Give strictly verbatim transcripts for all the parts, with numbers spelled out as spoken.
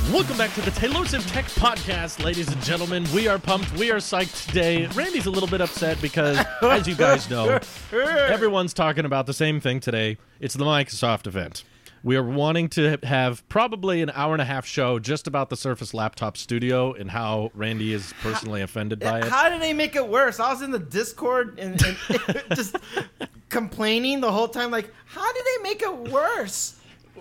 Welcome back to the Tailosive Tech Podcast, ladies and gentlemen. We are pumped. We are psyched today. Randy's a little bit upset because, as you guys know, everyone's talking about the same thing today. It's the Microsoft event. We are wanting to have probably an hour and a half show just about the Surface Laptop Studio and how Randy is personally offended by it. How did they make it worse? I was in the Discord and, and just complaining the whole time. Like, how did they make it worse?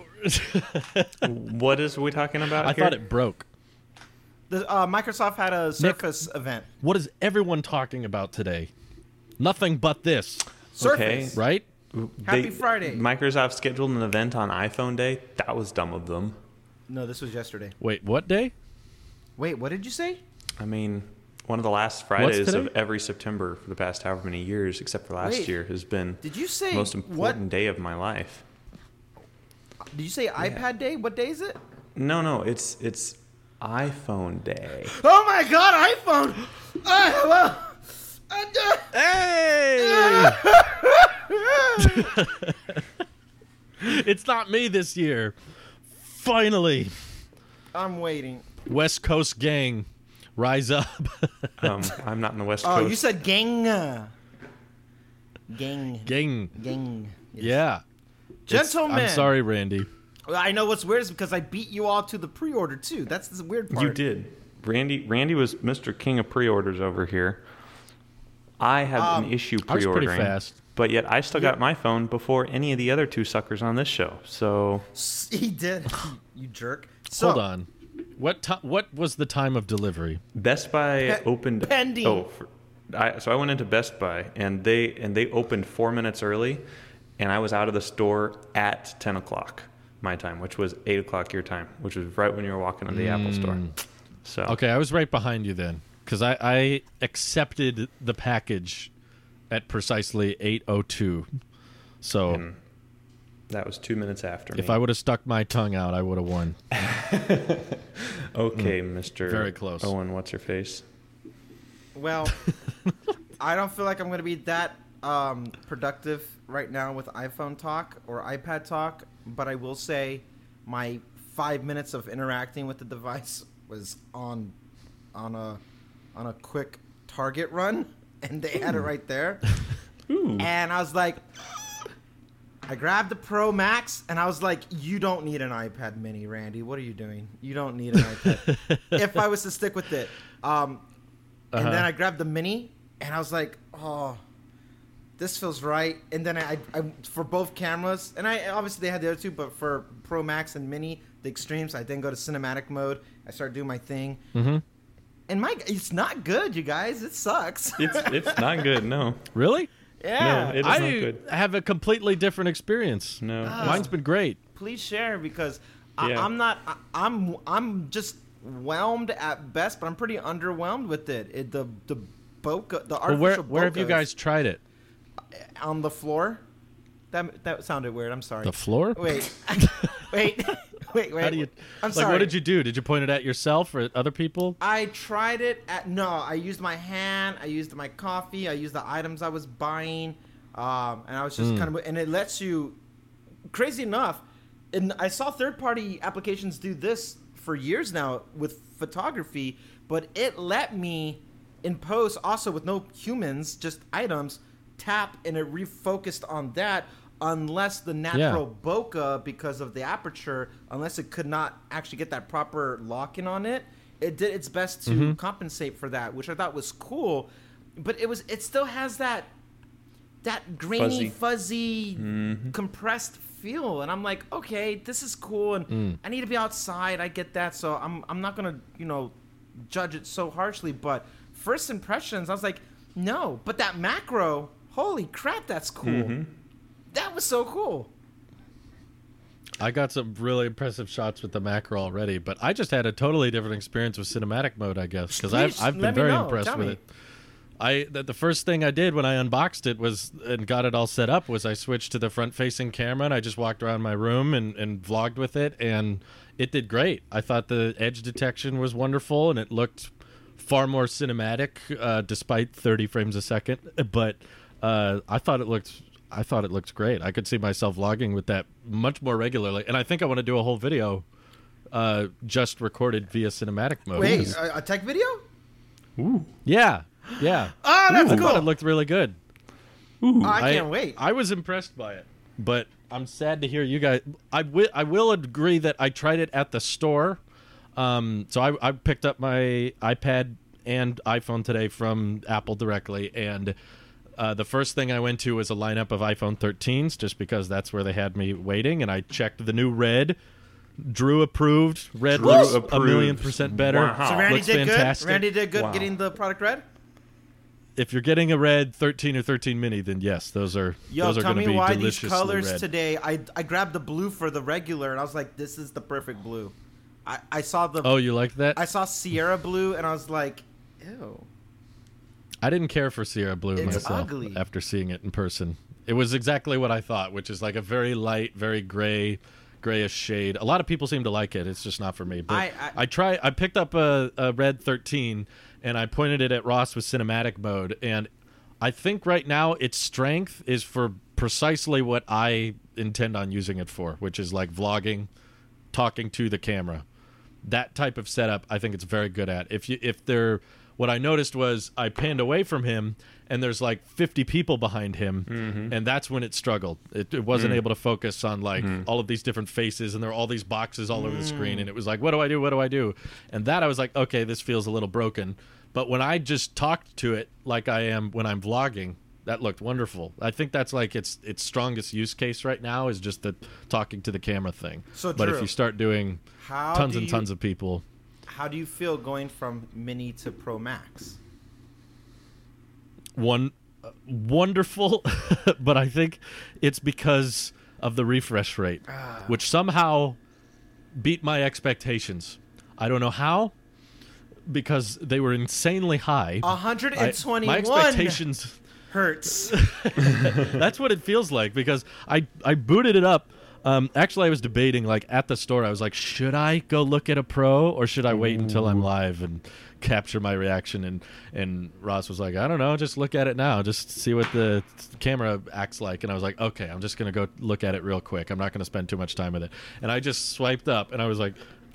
What is we talking about I here? thought it broke. The, uh, Microsoft had a Surface Nick, event. What is everyone talking about today? Nothing but this. Surface. Okay. Right? Happy They- Friday. Microsoft scheduled an event on iPhone Day. That was dumb of them. No, this was yesterday. Wait, what day? Wait, what did you say? I mean, one of the last Fridays today? of every September for the past however many years, except for last Wait, year, has been Did you say the most what? important day of my life. Did you say iPad Day? What day is it? No, no, it's it's iPhone Day. Oh my God, iPhone! Uh, well, uh, Hey! It's not me this year. Finally. I'm waiting. West Coast gang, rise up. Um, I'm not in the West Oh, Coast. you said gang. Gang. gang. Gang. Yes. Yeah. It's- Gentlemen. I'm sorry, Randy. I know what's weird is because I beat you all to the pre-order too. That's the weird part. You did. Randy Randy was Mister King of pre-orders over here. I had Um, an issue I was pretty pre-ordering, fast. but yet I still got my phone before any of the other two suckers on this show. So He did. You jerk. So, Hold on. What ti- What was the time of delivery? Best Buy Pe- opened. pending. Oh, for, I, so I went into Best Buy and they and they opened four minutes early, and I was out of the store at ten o'clock my time, which was eight o'clock your time, which was right when you were walking into the Apple store. So Okay, I was right behind you then, because I, I accepted the package at precisely eight oh two. So and that was two minutes after if me. I would have stuck my tongue out, I would have won. Okay, Mister Very close. Owen, what's your face? well, I don't feel like I'm going to be that um, productive right now with iPhone talk or iPad talk, but I will say my five minutes of interacting with the device was on on a on a quick Target run, and they had it right there. Ooh. And I was like, I grabbed the Pro Max, and I was like, you don't need an iPad mini, Randy. What are you doing? You don't need an iPad. If I was to stick with it. Um, and Uh-huh. then I grabbed the mini, and I was like, oh, this feels right. And then I, I for both cameras, and I obviously they had the other two, but for Pro Max and mini, the extremes, I then go to cinematic mode. I started doing my thing. Mm-hmm. And my, it's not good, you guys. It sucks. It's it's not good. No, Really? yeah. No, it is I not good. have a completely different experience. No. Ah. Mine's been great. Please share because I, Yeah. I'm not. I, I'm I'm just whelmed at best, but I'm pretty underwhelmed with it. it the the bokeh, the But artificial where where have you bokehs guys tried it? on the floor? That that sounded weird. I'm sorry. The floor? Wait, wait, wait, wait. How do you? I'm like, sorry. what did you do? Did you point it at yourself or at other people? I tried it at no. I used my hand. I used my coffee. I used the items I was buying, um, and I was just Mm. kind of. And it lets you. Crazy enough, and I saw third-party applications do this for years now with photography, but it let me in post also with no humans, just items, tap and it refocused on that. Unless the natural bokeh, because of the aperture, unless it could not actually get that proper lock-in on it, it did its best to Mhm. compensate for that, which I thought was cool. But it was, it still has that, that grainy, Fuzzy. fuzzy, Mhm. compressed feel, and I'm like, okay, this is cool, and Mm. I need to be outside. I get that, so I'm, I'm not gonna, you know, judge it so harshly. But first impressions, I was like, no. But that macro, holy crap, that's cool. Mhm. That was so cool. I got some really impressive shots with the macro already, but I just had a totally different experience with cinematic mode, I guess, because I've Please, I've been let me very know. impressed Tell with me. it. I the, the first thing I did when I unboxed it was and got it all set up was I switched to the front-facing camera and I just walked around my room and, and vlogged with it, and it did great. I thought the edge detection was wonderful, and it looked far more cinematic, uh, despite thirty frames a second. But uh, I thought it looked. I thought it looked great. I could see myself vlogging with that much more regularly, and I think I want to do a whole video uh, just recorded via cinematic mode. Wait, 'cause- a, a tech video? Ooh. yeah, yeah. Oh, that's I cool. thought it looked really good. Oh, I can't wait. I was impressed by it, but I'm sad to hear you guys. I will. I will agree that I tried it at the store. Um, so I, I picked up my iPad and iPhone today from Apple directly, and uh, the first thing I went to was a lineup of iPhone thirteens, just because that's where they had me waiting, and I checked the new Red. Drew approved. Red Drew looks approved. a million percent better. Wow. so Randy looks did fantastic. good. Randy did good Wow. getting the product red. If you're getting a Red thirteen or thirteen mini, then yes, those are Yo, those are tell going me to be why these deliciously colors red. today. I I grabbed the blue for the regular, and I was like, this is the perfect blue. I, I saw the Oh, you like that? I saw Sierra blue, and I was like, ew. I didn't care for Sierra Blue It's myself ugly. after seeing it in person. It was exactly what I thought, which is like a very light, very gray, grayish shade. A lot of people seem to like it. It's just not for me. But I- I, I- try. I picked up a, a Red thirteen and I pointed it at Ross with cinematic mode, and I think right now its strength is for precisely what I intend on using it for, which is like vlogging, talking to the camera. That type of setup, I think it's very good at. If you if there, what I noticed was I panned away from him, and there's like fifty people behind him, Mm-hmm. and that's when it struggled. It, it wasn't Mm. able to focus on like Mm. all of these different faces, and there were all these boxes all over the screen, and it was like, what do I do? What do I do? And that I was like, okay, this feels a little broken. But when I just talked to it like I am when I'm vlogging, that looked wonderful. I think that's like its its strongest use case right now is just the talking to the camera thing. So, but if Drew, you start doing How tons do and you- tons of people, How do you feel going from mini to Pro Max? one uh, wonderful, but I think it's because of the refresh rate, Ah. which somehow beat my expectations. I don't know how, because they were insanely high. I- one hundred twenty-one my expectations. hertz. That's what it feels like, because I I booted it up. Um, actually, I was debating, like, at the store. I was like, should I go look at a Pro, or should I wait until I'm live and capture my reaction? And and Ross was like, I don't know, just look at it now, just see what the camera acts like. And I was like, okay, I'm just gonna go look at it real quick. I'm not gonna spend too much time with it. And I just swiped up, and I was like,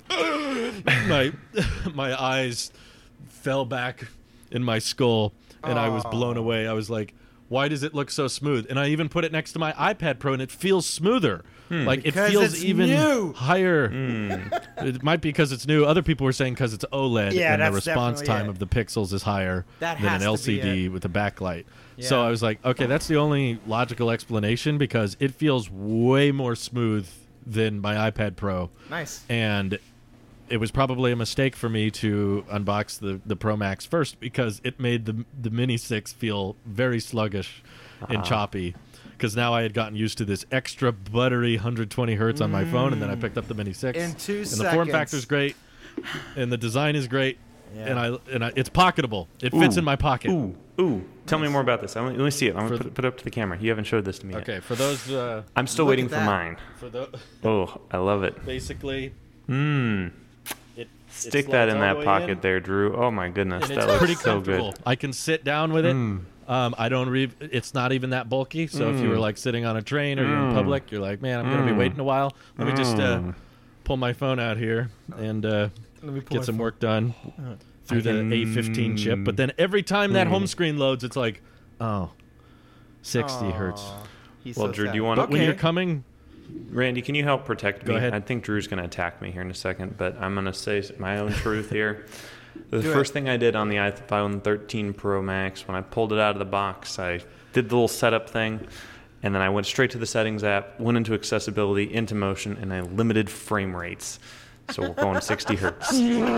my my eyes fell back in my skull, and I was blown away. I was like, why does it look so smooth? And I even put it next to my iPad Pro, and it feels smoother. Like, Because it feels it's even new. higher. It might be because it's new. Other people were saying because it's OLED, Yeah, and the that's response definitely time it. of the pixels is higher That than has an to be L C D it. with a backlight. So Yeah. I was like, okay, that's the only logical explanation, because it feels way more smooth than my iPad Pro. Nice. And it was probably a mistake for me to unbox the, the Pro Max first, because it made the the Mini six feel very sluggish and choppy, because now I had gotten used to this extra buttery one hundred twenty hertz on my phone, and then I picked up the Mini six. In two and the form seconds. factor's great, and the design is great, Yeah. and I and I, it's pocketable. It fits Ooh. in my pocket. Ooh, ooh. Tell me more about this. I want, let me see it. I'm For going to put, put it up to the camera. You haven't showed this to me yet. Okay, for those, uh, I'm still Look waiting at for that. mine. for the Oh, I love it. basically, Mmm. it it Stick that slides in all that the way pocket in, there, Drew. Oh my goodness, and that it's looks pretty so comfortable. good. I can sit down with it. Mm. Um, I don't re- It's not even that bulky. So if you Mm. were like sitting on a train or you're in Mm. public, you're like, man, I'm gonna be Mm. waiting a while. Let me just uh, Mm. pull my phone out here and uh, Let me pull get my some phone. work done through I the can- A fifteen chip. But then every time that Mm. home screen loads, it's like, oh, sixty hertz. Aw, he's Well, so Drew, do sad. you wanna- But when Okay. you're coming, Randy, can you help protect Go me? ahead. I think Drew's going to attack me here in a second, but I'm going to say my own truth here. The Do first it. thing I did on the iPhone thirteen Pro Max, when I pulled it out of the box, I did the little setup thing, and then I went straight to the settings app, went into accessibility, into motion, and I limited frame rates. So we're going sixty hertz.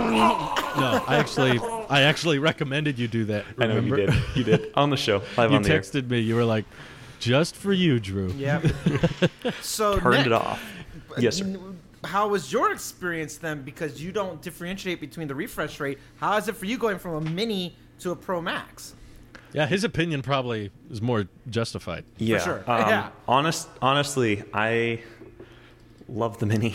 no, I actually, I actually recommended you do that. I know you remember? did. You did. On the show, live You on the air. texted me. You were like, just for you, Drew. Yeah. So Turned Nick, it off. Yes, sir. n- How was your experience then? Because you don't differentiate between the refresh rate. How is it for you going from a mini to a Pro Max? Yeah, his opinion probably is more justified. Yeah. sure. Um, Yeah. Honest, honestly, I love the Mini.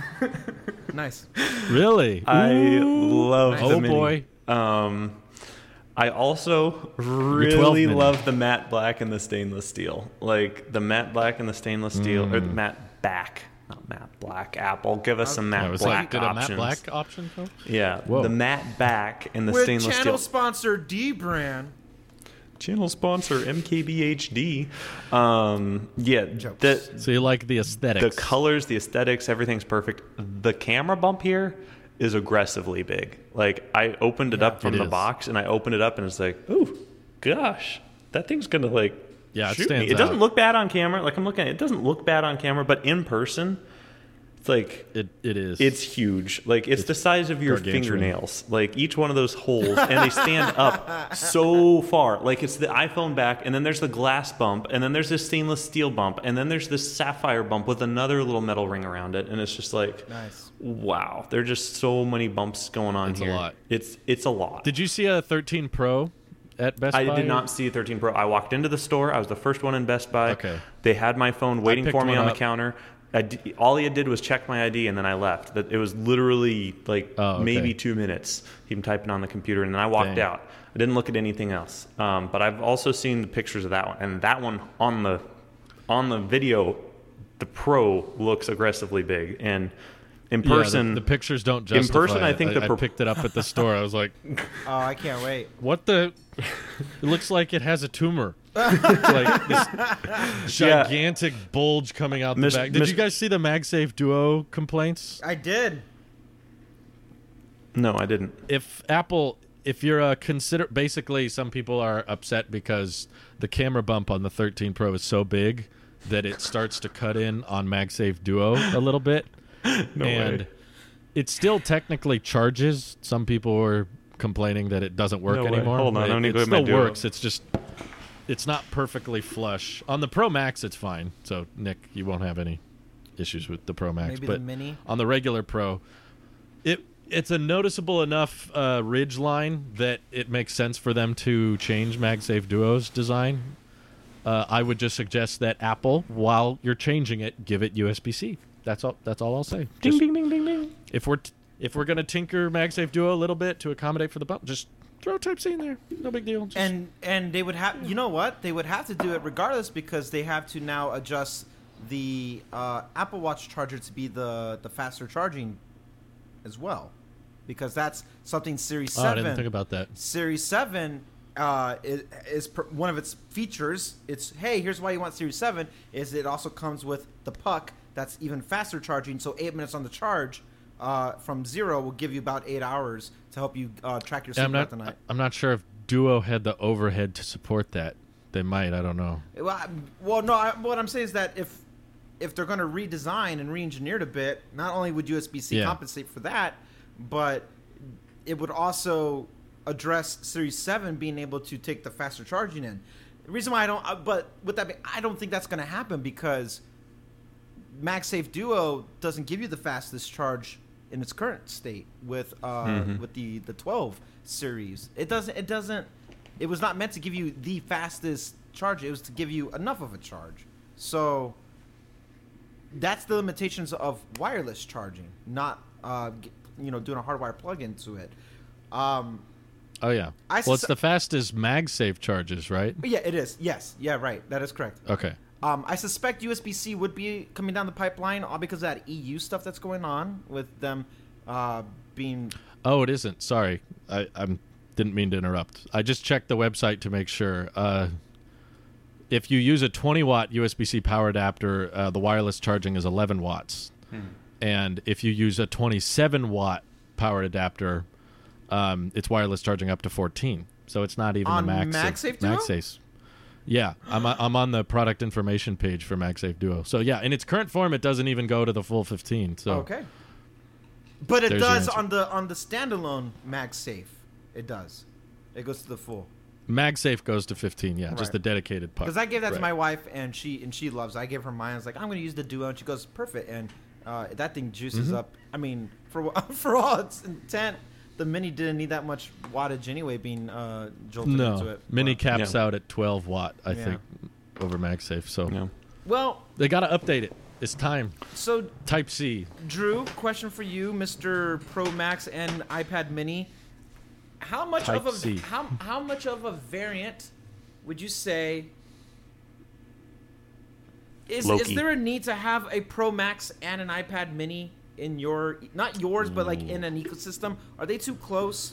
Nice. Really? I Ooh. love Oh, the Mini. boy. Um, I also twelve really Mini. love the matte black and the stainless steel. Like the matte black and the stainless steel, or the matte back not matte black. Apple, give us some I matte was black like, did a options. matte black option come? Yeah, Whoa. the matte back and the With stainless channel steel. sponsor D brand. Channel sponsor M K B H D. Um, yeah, Jokes. the So you like the aesthetics? the colors, the aesthetics, everything's perfect. The camera bump here is aggressively big. Like I opened it Yeah, up from it the is. box, and I opened it up, and it's like, ooh, gosh, that thing's gonna like. Yeah, it shoot stands me. It doesn't out. look bad on camera. Like I'm looking at it, it doesn't look bad on camera, but in person, it's like It it is. it's huge. Like it's, the size of your gargantuan. fingernails. Like each one of those holes, and they stand up so far. Like it's the iPhone back, and then there's the glass bump, and then there's this stainless steel bump, and then there's this sapphire bump with another little metal ring around it, and it's just like, Nice. wow. There are just so many bumps going on It's a here. lot. It's it's a lot. Did you see a thirteen Pro at Best I Buy? did not see a thirteen Pro. I walked into the store. I was the first one in Best Buy. Okay. They had my phone waiting picked for me one on the up. counter. I d- all he did was check my I D, and then I left. That it was literally like Oh, okay. maybe two minutes. Him typing on the computer, and then I walked Dang. out. I didn't look at anything else. Um, but I've also seen the pictures of that one, and that one on the on the video, the Pro looks aggressively big, and in Yeah, the- person, the, pictures don't justify person, I it. think the I, pro- picked it up at the store. I was like, Oh, I can't wait. what the? It looks like it has a tumor. It's like this gigantic bulge coming out the Mis- back. Did mis- you guys see the MagSafe Duo complaints? I did. no, I didn't. If Apple, if you're a consider, basically some people are upset because the camera bump on the thirteen Pro is so big that it starts to cut in on MagSafe Duo a little bit. No and way. it still technically charges. Some people were complaining that it doesn't work No way. anymore. Hold on, it, let me it go to my still Duo. works. It's just it's not perfectly flush. On the Pro Max, it's fine. So Nick, you won't have any issues with the Pro Max. Maybe but the Mini. on the regular Pro, it it's a noticeable enough uh, ridge line that it makes sense for them to change MagSafe Duo's design. Uh, I would just suggest that Apple, while you're changing it, give it U S B C. That's all. That's all I'll say. Ding Just- ding ding ding ding. if we're t- if we're gonna tinker MagSafe Duo a little bit to accommodate for the bump, just throw Type C in there. No big deal. Just, And and they would have, you know what? They would have to do it regardless because they have to now adjust the uh, Apple Watch charger to be the the faster charging as well, because that's something Series oh, Seven. I didn't think about that. Series seven uh, is, is per, one of its features. It's, hey, here's why you want Series seven, is it also comes with the puck that's even faster charging. So eight minutes on the charge uh, from zero will give you about eight hours to help you uh, track your Yeah, sleep I'm throughout not. the night. I'm not sure if Duo had the overhead to support that. They might. I don't know. Well, I- well no, I, what I'm saying is that if if they're going to redesign and re-engineer it a bit, not only would U S B C Yeah. compensate for that, but it would also address Series seven being able to take the faster charging in. The reason why I don't, uh, but with that, being- I don't think that's going to happen because MagSafe Duo doesn't give you the fastest charge in its current state with uh, Mhm. with the the twelve series. It doesn't. It doesn't. It was not meant to give you the fastest charge. It was to give you enough of a charge. So that's the limitations of wireless charging, not uh, g- you know doing a hardwire plug into it. Um, Oh yeah. I well, it's sus- the fastest MagSafe charges, right? but yeah, it is. Yes. Yeah. Right. That is correct. Okay. Um, I suspect U S B C would be coming down the pipeline, all because of that E U stuff that's going on with them uh, being. Oh, it isn't. Sorry, I I'm, didn't mean to interrupt. I just checked the website to make sure. Uh, if you use a twenty watt U S B C power adapter, uh, the wireless charging is eleven watts, Hmm. and if you use a twenty-seven watt power adapter, um, it's wireless charging up to fourteen. So it's not even On the max. MagSafe Duo? MagSafe. Yeah, I'm I'm on the product information page for MagSafe Duo. So yeah, in its current form, it doesn't even go to the full fifteen. So Okay. But it There's your does answer. on the on the standalone MagSafe. It does. It goes to the full. MagSafe goes to fifteen. Yeah, Right. just the dedicated puck. Because I gave that to Right. my wife and she and she loves it. I gave her mine. I was like, I'm going to use the Duo, and she goes, perfect. And uh, that thing juices Mhm. up. I mean, for for all its intent, the Mini didn't need that much wattage anyway, being uh, jolted into No, it. mini But- caps Yeah. out at twelve watt. I Yeah. think over MagSafe. So Yeah. Well, they got to update it. It's time. so Type C. Drew, question for you, Mister Pro Max and iPad Mini. How much Type of a C. how how much of a variant would you say Is Loki. is there a need to have a Pro Max and an iPad Mini in your not yours, but like in an ecosystem? Are they too close?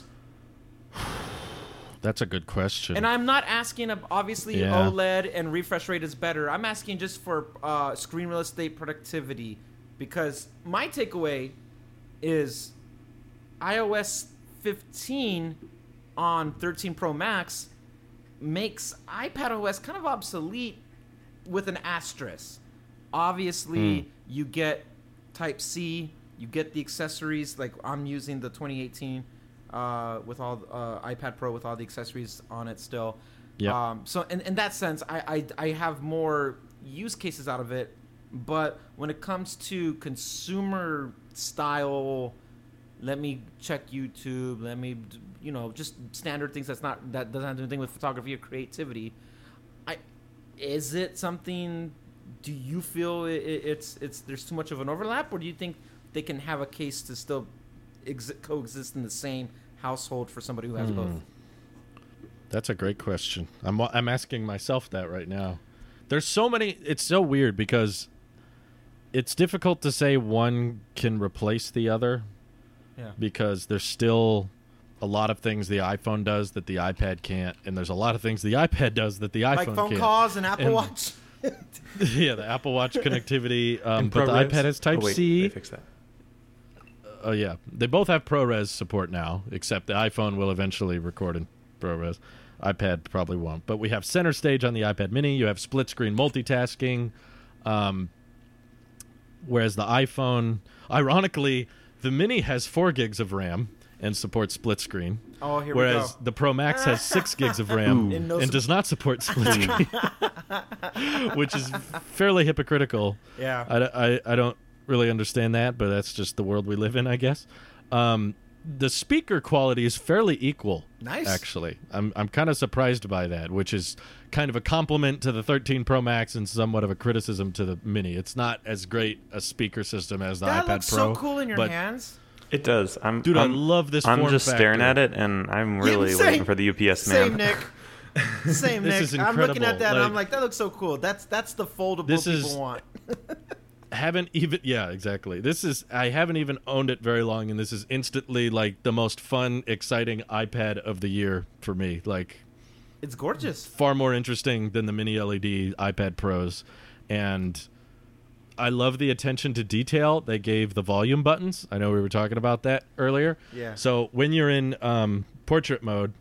That's a good question. And I'm not asking. ab- Obviously, Yeah. OLED and refresh rate is better. I'm asking just for uh, screen real estate productivity, because my takeaway is iOS fifteen on thirteen Pro Max makes iPadOS kind of obsolete with an asterisk. Obviously, Hmm. you get Type C, you get the accessories. Like I'm using the twenty eighteen uh, with all uh, iPad Pro with all the accessories on it still. Yep. Um, so in, in that sense, I, I I have more use cases out of it. But when it comes to consumer style, let me check YouTube. Let me, d- you know, just standard things that's not that doesn't have anything with photography or creativity. I is it something? Do you feel it, it, it's it's there's too much of an overlap, or do you think they can have a case to still exi- coexist in the same household for somebody who has Hmm. both? That's a great question. I'm I'm asking myself that right now. There's so many. It's so weird because it's difficult to say one can replace the other Yeah. because there's still a lot of things the iPhone does that the iPad can't, and there's a lot of things the iPad does that the iPhone Like phone can't. calls and Apple And- Watch. Yeah, the Apple Watch connectivity, um, And but the ProRes. iPad has Type oh, wait, C. They fixed that. Oh yeah, they both have ProRes support now, except the iPhone will eventually record in ProRes. iPad probably won't. But we have Center Stage on the iPad Mini. You have split screen multitasking, um, whereas the iPhone, ironically, the Mini has four gigs of RAM and supports split screen. Oh, here Whereas we go. the Pro Max has six gigs of RAM And no and sup- does not support split screen, which is fairly hypocritical. Yeah. I, I, I don't really understand that, but that's just the world we live in, I guess. Um, the speaker quality is fairly equal. Nice. Actually, I'm I'm kind of surprised by that, which is kind of a compliment to the thirteen Pro Max and somewhat of a criticism to the Mini. It's not as great a speaker system as the That iPad looks Pro. so cool in your but hands. It does. I'm, Dude, I I'm, love this I'm form just staring factor. at it, and I'm really same. waiting for the U P S Same, man. Nick. Same, This Nick. is I'm looking at incredible. that and I'm Like- like, that looks so cool. That's that's the foldable This people is- want. Haven't even yeah exactly this is I haven't even owned it very long, and this is instantly like the most fun, exciting iPad of the year for me. Like It's gorgeous. far more interesting than the mini L E D iPad Pros. And I love the attention to detail they gave the volume buttons. I know we were talking about that earlier. Yeah. So when you're in um, portrait mode,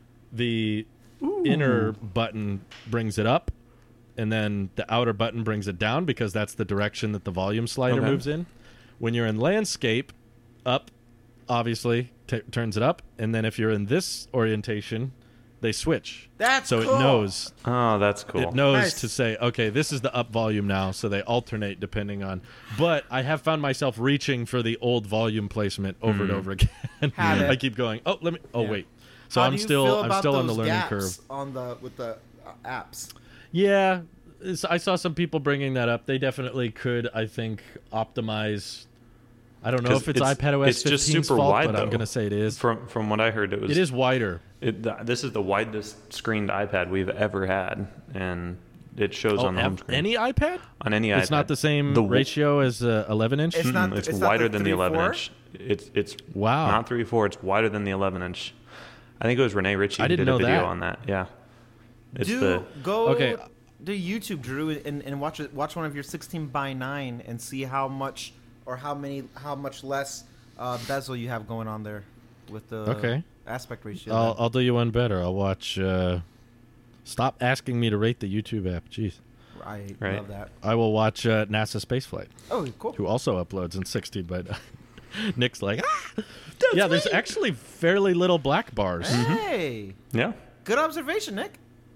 the inner button brings it up, and then the outer button brings it down because that's the direction that the volume slider Okay. moves in. When you're in landscape, up obviously t- turns it up, and then if you're in this orientation, they switch. That's so cool. it knows Oh, that's cool. it knows Nice. to say, okay, this is the up volume now, so they alternate depending on. But I have found myself reaching for the old volume placement over and over again. Have it. I keep going. Oh, let me. Oh, Yeah. wait. So How I'm do you still feel I'm about still on the those learning gaps curve. on the with the uh, apps. Yeah, it's- I saw some people bringing that up. They definitely could, I think, optimize. I don't know 'Cause if it's, it's- iPadOS it's just fifteen's super fault, wide, but I'm though. going to say it is. From from what I heard, it was It is wider. It, th- this is the widest screened iPad we've ever had, and it shows Oh, on the home ev- screen. any iPad? on any iPad. It's not the same The w- ratio as uh, eleven inch. It's not- Mm-mm, it's, it's not wider the than the three eleven four? inch. It's it's Wow. not three four. It's wider than the eleven inch. I think it was Renee Ritchie I who didn't did a know video that. on that. Yeah, it's Do the go Okay. to YouTube, Drew, and, and watch it. Watch one of your sixteen by nine and see how much or how many how much less uh, bezel you have going on there with the Okay. aspect ratio. I'll, there. I'll do you one better. I'll watch. Uh, stop asking me to rate the YouTube app. Jeez. I Right. love that. I will watch uh, NASA Spaceflight, Oh, cool. who also uploads in sixteen by nine. Nick's like, ah! Yeah, there's actually fairly little black bars. Hey, yeah. good observation, Nick.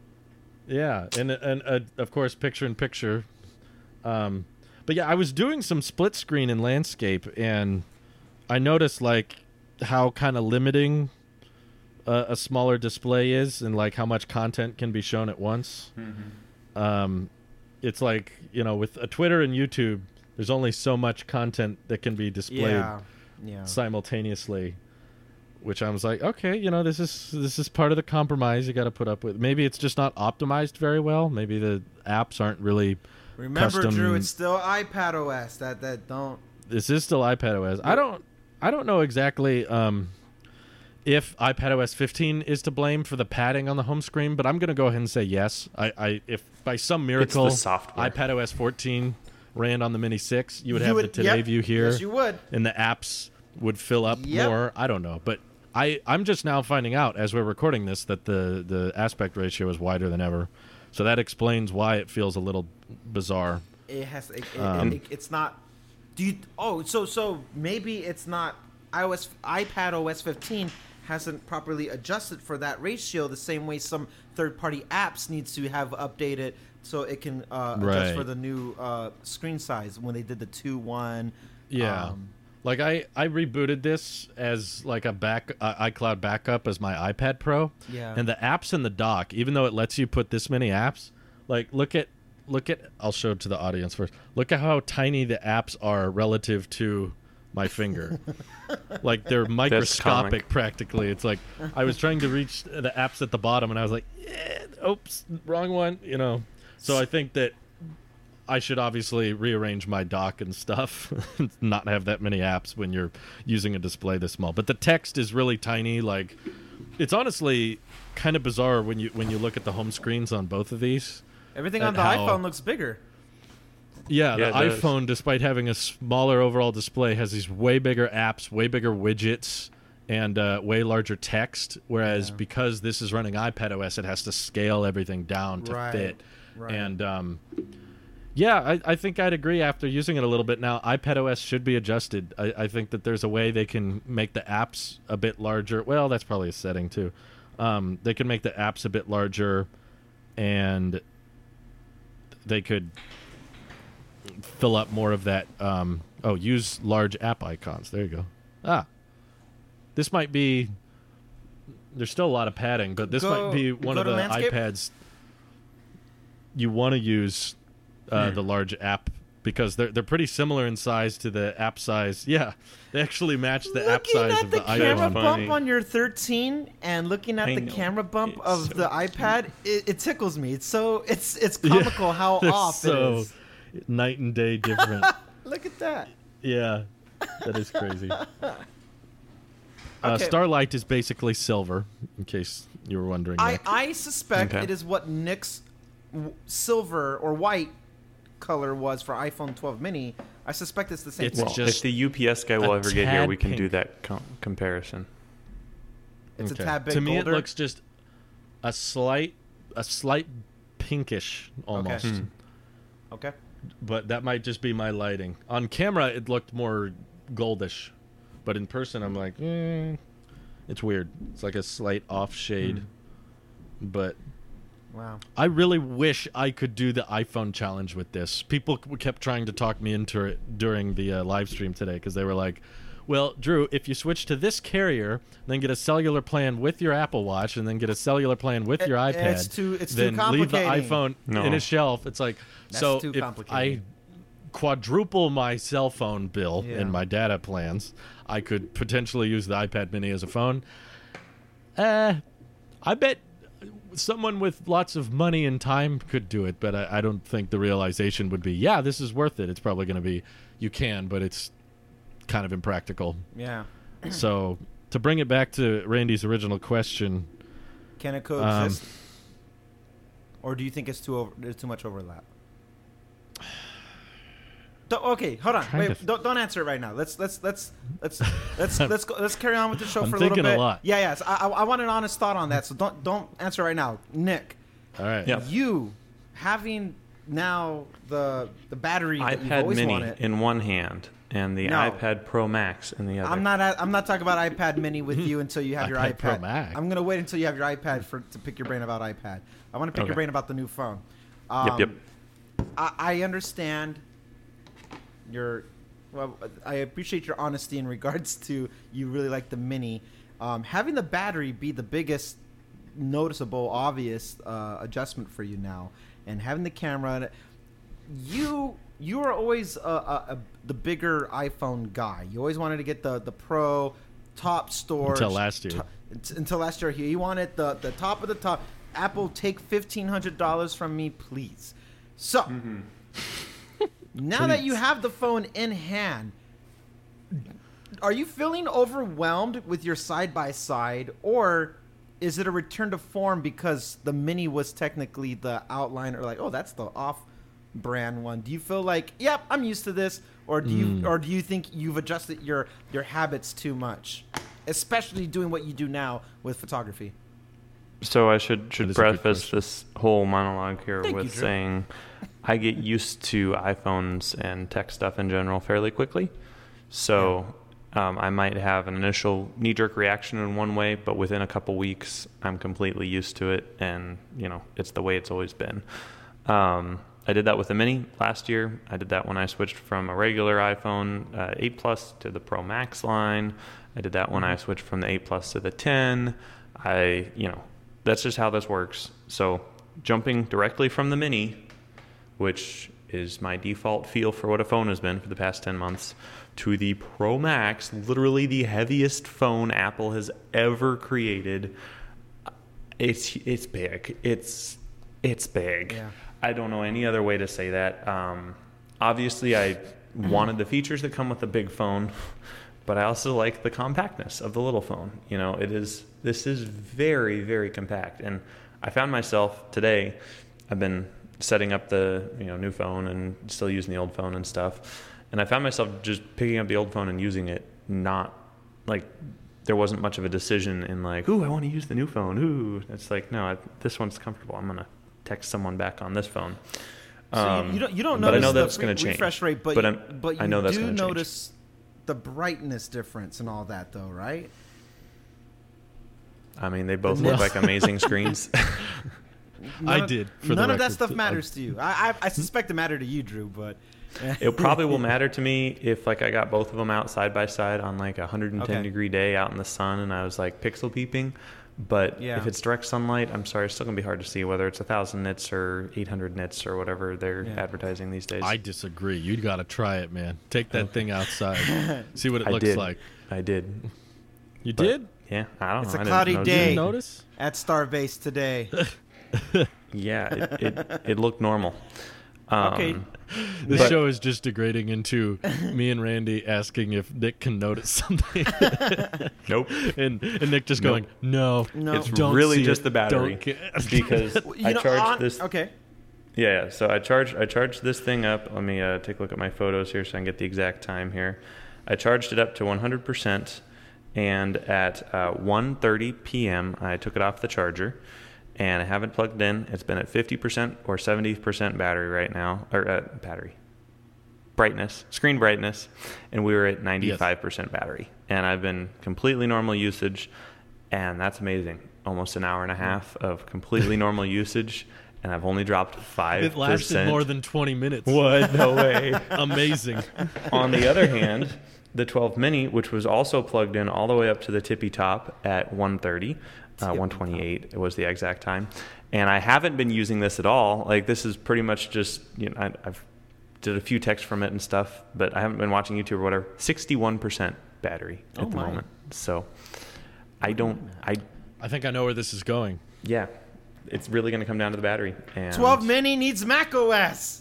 Yeah, and and uh, of course picture in picture. Um, but yeah, I was doing some split screen in landscape, and I noticed like how kind of limiting a, a smaller display is, and like how much content can be shown at once. Um, it's like, you know, with a Twitter and YouTube, there's only so much content that can be displayed Yeah, yeah. simultaneously, which I was like, okay, you know, this is this is part of the compromise you got to put up with. Maybe it's just not optimized very well. Maybe the apps aren't really Remember, custom. Drew, it's still iPad O S. That that don't. This is still iPad O S. I don't. I don't know exactly um, if iPad O S fifteen is to blame for the padding on the home screen, but I'm going to go ahead and say yes. I, I if by some miracle It's the software. iPad O S fourteen ran on the Mini six, you would You have would- the Today yep. View here, Yes, you would. and the apps would fill up Yep. more. I don't know, but I I'm just now finding out as we're recording this that the the aspect ratio is wider than ever, so that explains why it feels a little bizarre. It has. It, it, Um, it, it's not. Do you? Oh, so so maybe it's not iOS iPad O S fifteen hasn't properly adjusted for that ratio the same way some third-party apps needs to have updated so it can uh, adjust Right. for the new uh, screen size when they did the two one. Yeah. Um, Like I, I rebooted this as like a back uh, iCloud backup as my iPad Pro. Yeah. And the apps in the dock, even though it lets you put this many apps, like look at look at I'll show it to the audience first. Look at how tiny the apps are relative to my finger. Like they're microscopic comic. practically. It's like I was trying to reach the apps at the bottom and I was like, eh, oops, wrong one, you know. So I think that I should obviously rearrange my dock and stuff, not have that many apps when you're using a display this small. But the text is really tiny. Like, it's honestly kind of bizarre when you when you look at the home screens on both of these. everything Uh, on the how- iPhone looks bigger. Yeah, Yeah, the it does. iPhone, despite having a smaller overall display, has these way bigger apps, way bigger widgets, and uh, way larger text. Whereas Yeah. because this is running iPad O S, it has to scale everything down to Right, fit. right. And um, yeah, I, I think I'd agree after using it a little bit now. iPad O S should be adjusted. I, I think that there's a way they can make the apps a bit larger. Well, that's probably a setting too. Um, they can make the apps a bit larger, and they could fill up more of that. Um, oh, use large app icons. There you go. Ah, this might be. There's still a lot of padding, but this Go- might be one go of to the landscape. iPads you want to use uh, Hmm. the large app because they're they're pretty similar in size to the app size. Yeah, they actually match the app Looking size at of the, the camera iPhone. funny. bump on your thirteen and looking at I the know. camera bump It's of so the cute. iPad, it, it tickles me. It's so it's it's Yeah, comical how they're off so it is. night and day different. Look at that. Yeah, that is crazy. Uh, Okay. Starlight is basically silver, in case you were wondering. I, Nick. I suspect Okay. it is what Nick's w- silver or white color was for iPhone twelve mini. I suspect it's the same. It's thing. Well, just if the U P S guy will a ever get here, tad we can do pink. that com- comparison. It's Okay. a tad bit To me, colder. it looks just a slight, a slight pinkish almost. Hmm. okay. But that might just be my lighting. On camera, it looked more goldish, but in person, I'm like, eh, it's weird. It's like a slight off shade. But Wow. I really wish I could do the iPhone challenge with this. People c- kept trying to talk me into it during the uh, live stream today because they were like, well, Drew, if you switch to this carrier, then get a cellular plan with your Apple Watch, and then get a cellular plan with It- your iPad, it's too- it's too then leave the complicating. iPhone No. in a shelf. It's like, That's so too if I complicated. quadruple my cell phone bill Yeah. in my data plans, I could potentially use the iPad mini as a phone. Uh, I bet someone with lots of money and time could do it, but I, I don't think the realization would be, yeah, this is worth it. It's probably going to be, you can, but it's kind of impractical. Yeah. So to bring it back to Randy's original question, Can it Um, coexist? Or do you think it's too over, there's too much overlap? Don't, okay, hold on. Kind Wait, of. don't, don't answer it right now. Let's let's let's let's let's let's go, let's carry on with the show I'm for a little thinking a bit. lot. Yeah, yeah. So I, I I want an honest thought on that. So don't don't answer right now, Nick. all right. Yeah. You having now the the battery that you've iPad always Mini wanted. in one hand and the No. iPad Pro Max in the other. I'm not. at- I'm not talking about iPad Mini with you until you have your iPad iPad. Pro Max. I'm gonna wait until you have your iPad for to pick your brain about iPad. I want to pick Okay. your brain about the new phone. Um, Yep, yep. I, I understand your. Well, I appreciate your honesty in regards to you really like the Mini. Um, having the battery be the biggest noticeable, obvious uh, adjustment for you now, and having the camera, you you are always a, a, a, the bigger iPhone guy. You always wanted to get the the Pro top storage Until last year. to- t- until last year, here you wanted the the top of the top. Apple, take fifteen hundred dollars from me, please. So, Now that you Please. have the phone in hand, are you feeling overwhelmed with your side by side, or is it a return to form because the Mini was technically the outline, or like, oh, that's the off-brand one? Do you feel like, yep, I'm used to this, or do you, Mm. or do you think you've adjusted your your habits too much, especially doing what you do now with photography? So I should That should is a good preface question. this whole monologue here Thank with you, Drew. saying I get used to iPhones and tech stuff in general fairly quickly. So um, I might have an initial knee-jerk reaction in one way, but within a couple weeks, I'm completely used to it, and you know it's the way it's always been. Um, I did that with the Mini last year. I did that when I switched from a regular iPhone uh, eight Plus to the Pro Max line. I did that when I switched from the eight Plus to the ten. I, you know, that's just how this works. So jumping directly from the Mini, which is my default feel for what a phone has been for the past ten months, to the Pro Max, literally the heaviest phone Apple has ever created. It's it's big. It's it's big. Yeah. I don't know any other way to say that. Um, obviously, I wanted the features that come with a big phone, but I also like the compactness of the little phone. You know, it is this is very, very compact. And I found myself today, I've been setting up the you know new phone and still using the old phone and stuff. And I found myself just picking up the old phone and using it, not like there wasn't much of a decision in like, ooh, I want to use the new phone. Ooh, it's like, no, I, this one's comfortable. I'm going to text someone back on this phone. So you- Um, you don't you don't but I notice know the that's free- going to change. refresh rate, but but you, I'm- but you I know that's do gonna change. notice the brightness difference and all that, though, right? I mean, they both No. look like amazing screens. None I of- did, for the none of that record. stuff I- matters to you. I, I I suspect it mattered to you, Drew, but It probably will matter to me if like I got both of them out side by side on like a one hundred ten Okay. degree day out in the sun and I was like pixel peeping. But Yeah. if it's direct sunlight, I'm sorry, it's still gonna be hard to see whether it's a thousand nits or eight hundred nits or whatever they're Yeah. advertising these days. I disagree. You got to try it, man. Take that thing outside. See what it I looks did. like. I did. You But, did? Yeah, I don't It's know. a I didn't cloudy notice You day. it. didn't notice? at Starbase today. Yeah, it, it, it looked normal. Um, Okay. This But- show is just degrading into me and Randy asking if Nick can notice something, Nope. and and Nick just Nope. going, "No, No. It's don't really see just it. the battery Don't get-" because You I know, charged on- this. Okay. Yeah, yeah, so I charged I charged this thing up. Let me uh, take a look at my photos here so I can get the exact time here. I charged it up to one hundred percent, and at uh, one thirty p.m. I took it off the charger, and I haven't plugged it in. It's been at fifty percent or seventy percent battery right now, or uh, battery brightness, screen brightness, and we were at ninety-five percent battery. And I've been completely normal usage, and that's amazing. Almost an hour and a half of completely normal usage, and I've only dropped five percent. It lasted more than twenty minutes. What? No way. Amazing. On the other hand, the twelve mini, which was also plugged in all the way up to the tippy top at one thirty, uh, one twenty-eight, it was the exact time. And I haven't been using this at all. Like, this is pretty much just, you know, I, I've did a few texts from it and stuff, but I haven't been watching YouTube or whatever. sixty-one percent battery at Oh the my. moment. So I don't, I, I think I know where this is going. yeah, it's really going to come down to the battery. And twelve mini needs Mac O S.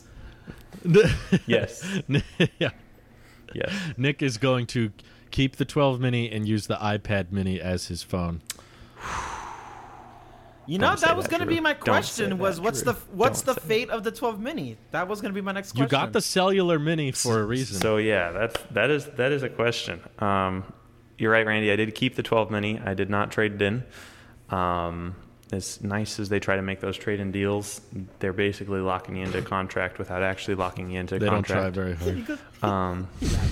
Yes. Yeah. Yes. Nick is going to keep the twelve mini and use the iPad mini as his phone. You know, Don't say that was that, going to Drew. be my Don't question say was that, what's Drew. the what's Don't the say fate of the twelve mini? That was going to be my next question. You got the cellular mini for a reason. So yeah, that's that is that is a question. Um, you're right, Randy. I did keep the twelve mini. I did not trade it in. Um, as nice as they try to make those trade-in deals, they're basically locking you into a contract without actually locking you into a they don't contract. try very hard. Um,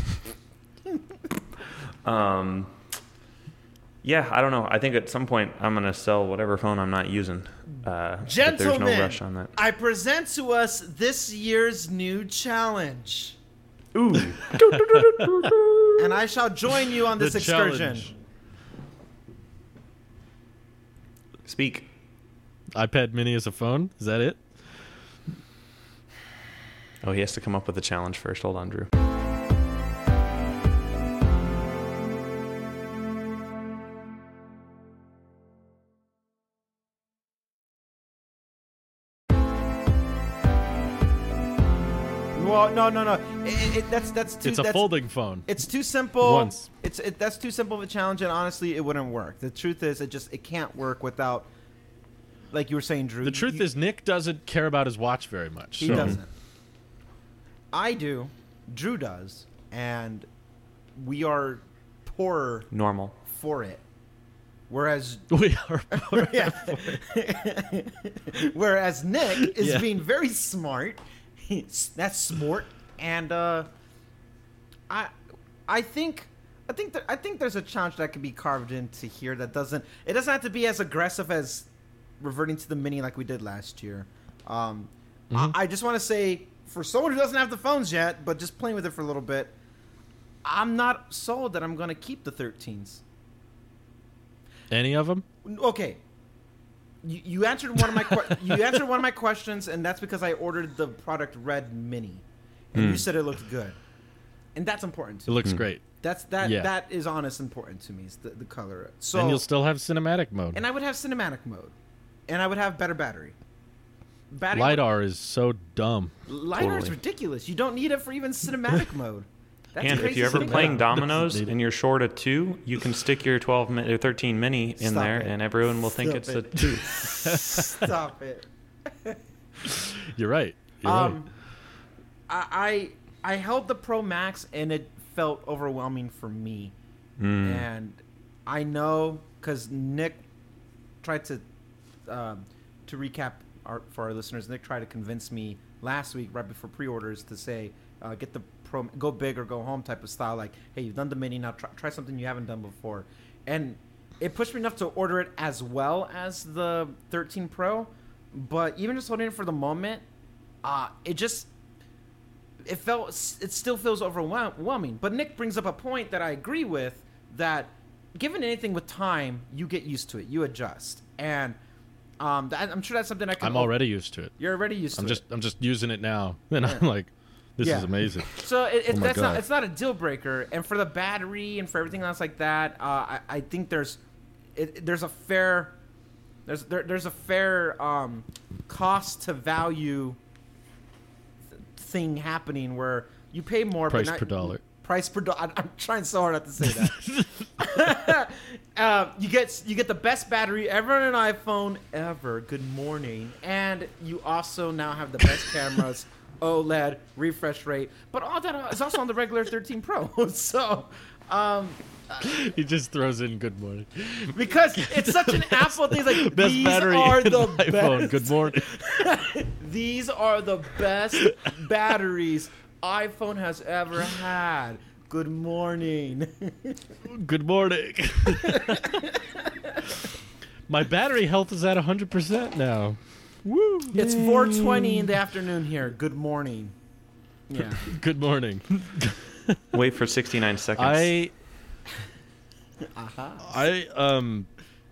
um, yeah, I don't know. I think at some point I'm gonna sell whatever phone I'm not using. Uh, but there's Gentlemen, no rush on that. I present to us this year's new challenge. Ooh, And I shall join you on this The excursion. challenge. speak. iPad mini as a phone? Is that it? Oh, he has to come up with a challenge first. Hold on, Drew. Well, no, no, no. It, it, that's that's too. It's a that's, folding phone. It's too simple. Once. It's it, that's too simple of a challenge, and honestly, it wouldn't work. The truth is, it just it can't work without, like you were saying, Drew. The truth you, is, Nick doesn't care about his watch very much. he so. doesn't. I do. Drew does, and we are poorer Normal. for it. Whereas We are. yeah. Whereas Nick is Yeah. being very smart. He's, that's smart, and uh, I, I think, I think that I think there's a challenge that could be carved into here that doesn't. It doesn't have to be as aggressive as reverting to the mini like we did last year. Um, Mhm. I, I just want to say, for someone who doesn't have the phones yet, but just playing with it for a little bit, I'm not sold that I'm going to keep the thirteens. Any of them? Okay. You, you answered one of my que- you answered one of my questions, and that's because I ordered the product Red Mini, and you Mm. said it looked good, and that's important. It To me. looks Hmm. great. That's that Yeah. that is honest important to me. Is the, the color. So And you'll still have cinematic mode. and I would have cinematic mode, and I would have better battery. Battery LiDAR is so dumb. LiDAR is Totally. ridiculous. You don't need it for even cinematic mode. That's And if crazy you're ever to think playing about. dominoes Doesn't need it. and you're short a two, you can stick your twelve mi- or thirteen mini in Stop there, it. and everyone will think Stop it's it. a two. Stop it. You're right. You're right. Um, I, I I held the Pro Max and it felt overwhelming for me, Mm. and I know because Nick tried to um, to recap our, for our listeners. Nick tried to convince me last week right before pre-orders to say uh, get the Pro, go big or go home type of style. Like, hey, you've done the Mini, now try, try something you haven't done before, and it pushed me enough to order it as well as the thirteen Pro. But even just holding it for the moment, uh, it just it felt it still feels overwhelming. But Nick brings up a point that I agree with, that given anything with time, you get used to it, you adjust, and um, that, I'm sure that's something I can. I'm already used to it. You're already used I'm to just it. I'm just using it now, and Yeah. I'm like, this Yeah. is amazing. So it, it, Oh my that's not God. it's not a deal breaker, and for the battery and for everything else like that, uh, I, I think there's it, there's a fair there's there, there's a fair um, cost to value th- thing happening where you pay more Price but not, per dollar. Price per dollar. I'm trying so hard not to say that. uh, you get you get the best battery ever in an iPhone ever. Good morning, and you also now have the best cameras. OLED, refresh rate, but all that is also on the regular thirteen Pro. So, um, He just throws in good morning. because it's such an Apple thing, it's like Best these battery are in the iPhone. best. Good morning. These are the best batteries iPhone has ever had. Good morning. Good morning. My battery health is at one hundred percent now. Woo. It's four twenty in the afternoon here. Good morning. Yeah. Good morning. Wait for sixty-nine seconds. I Uh-huh. I um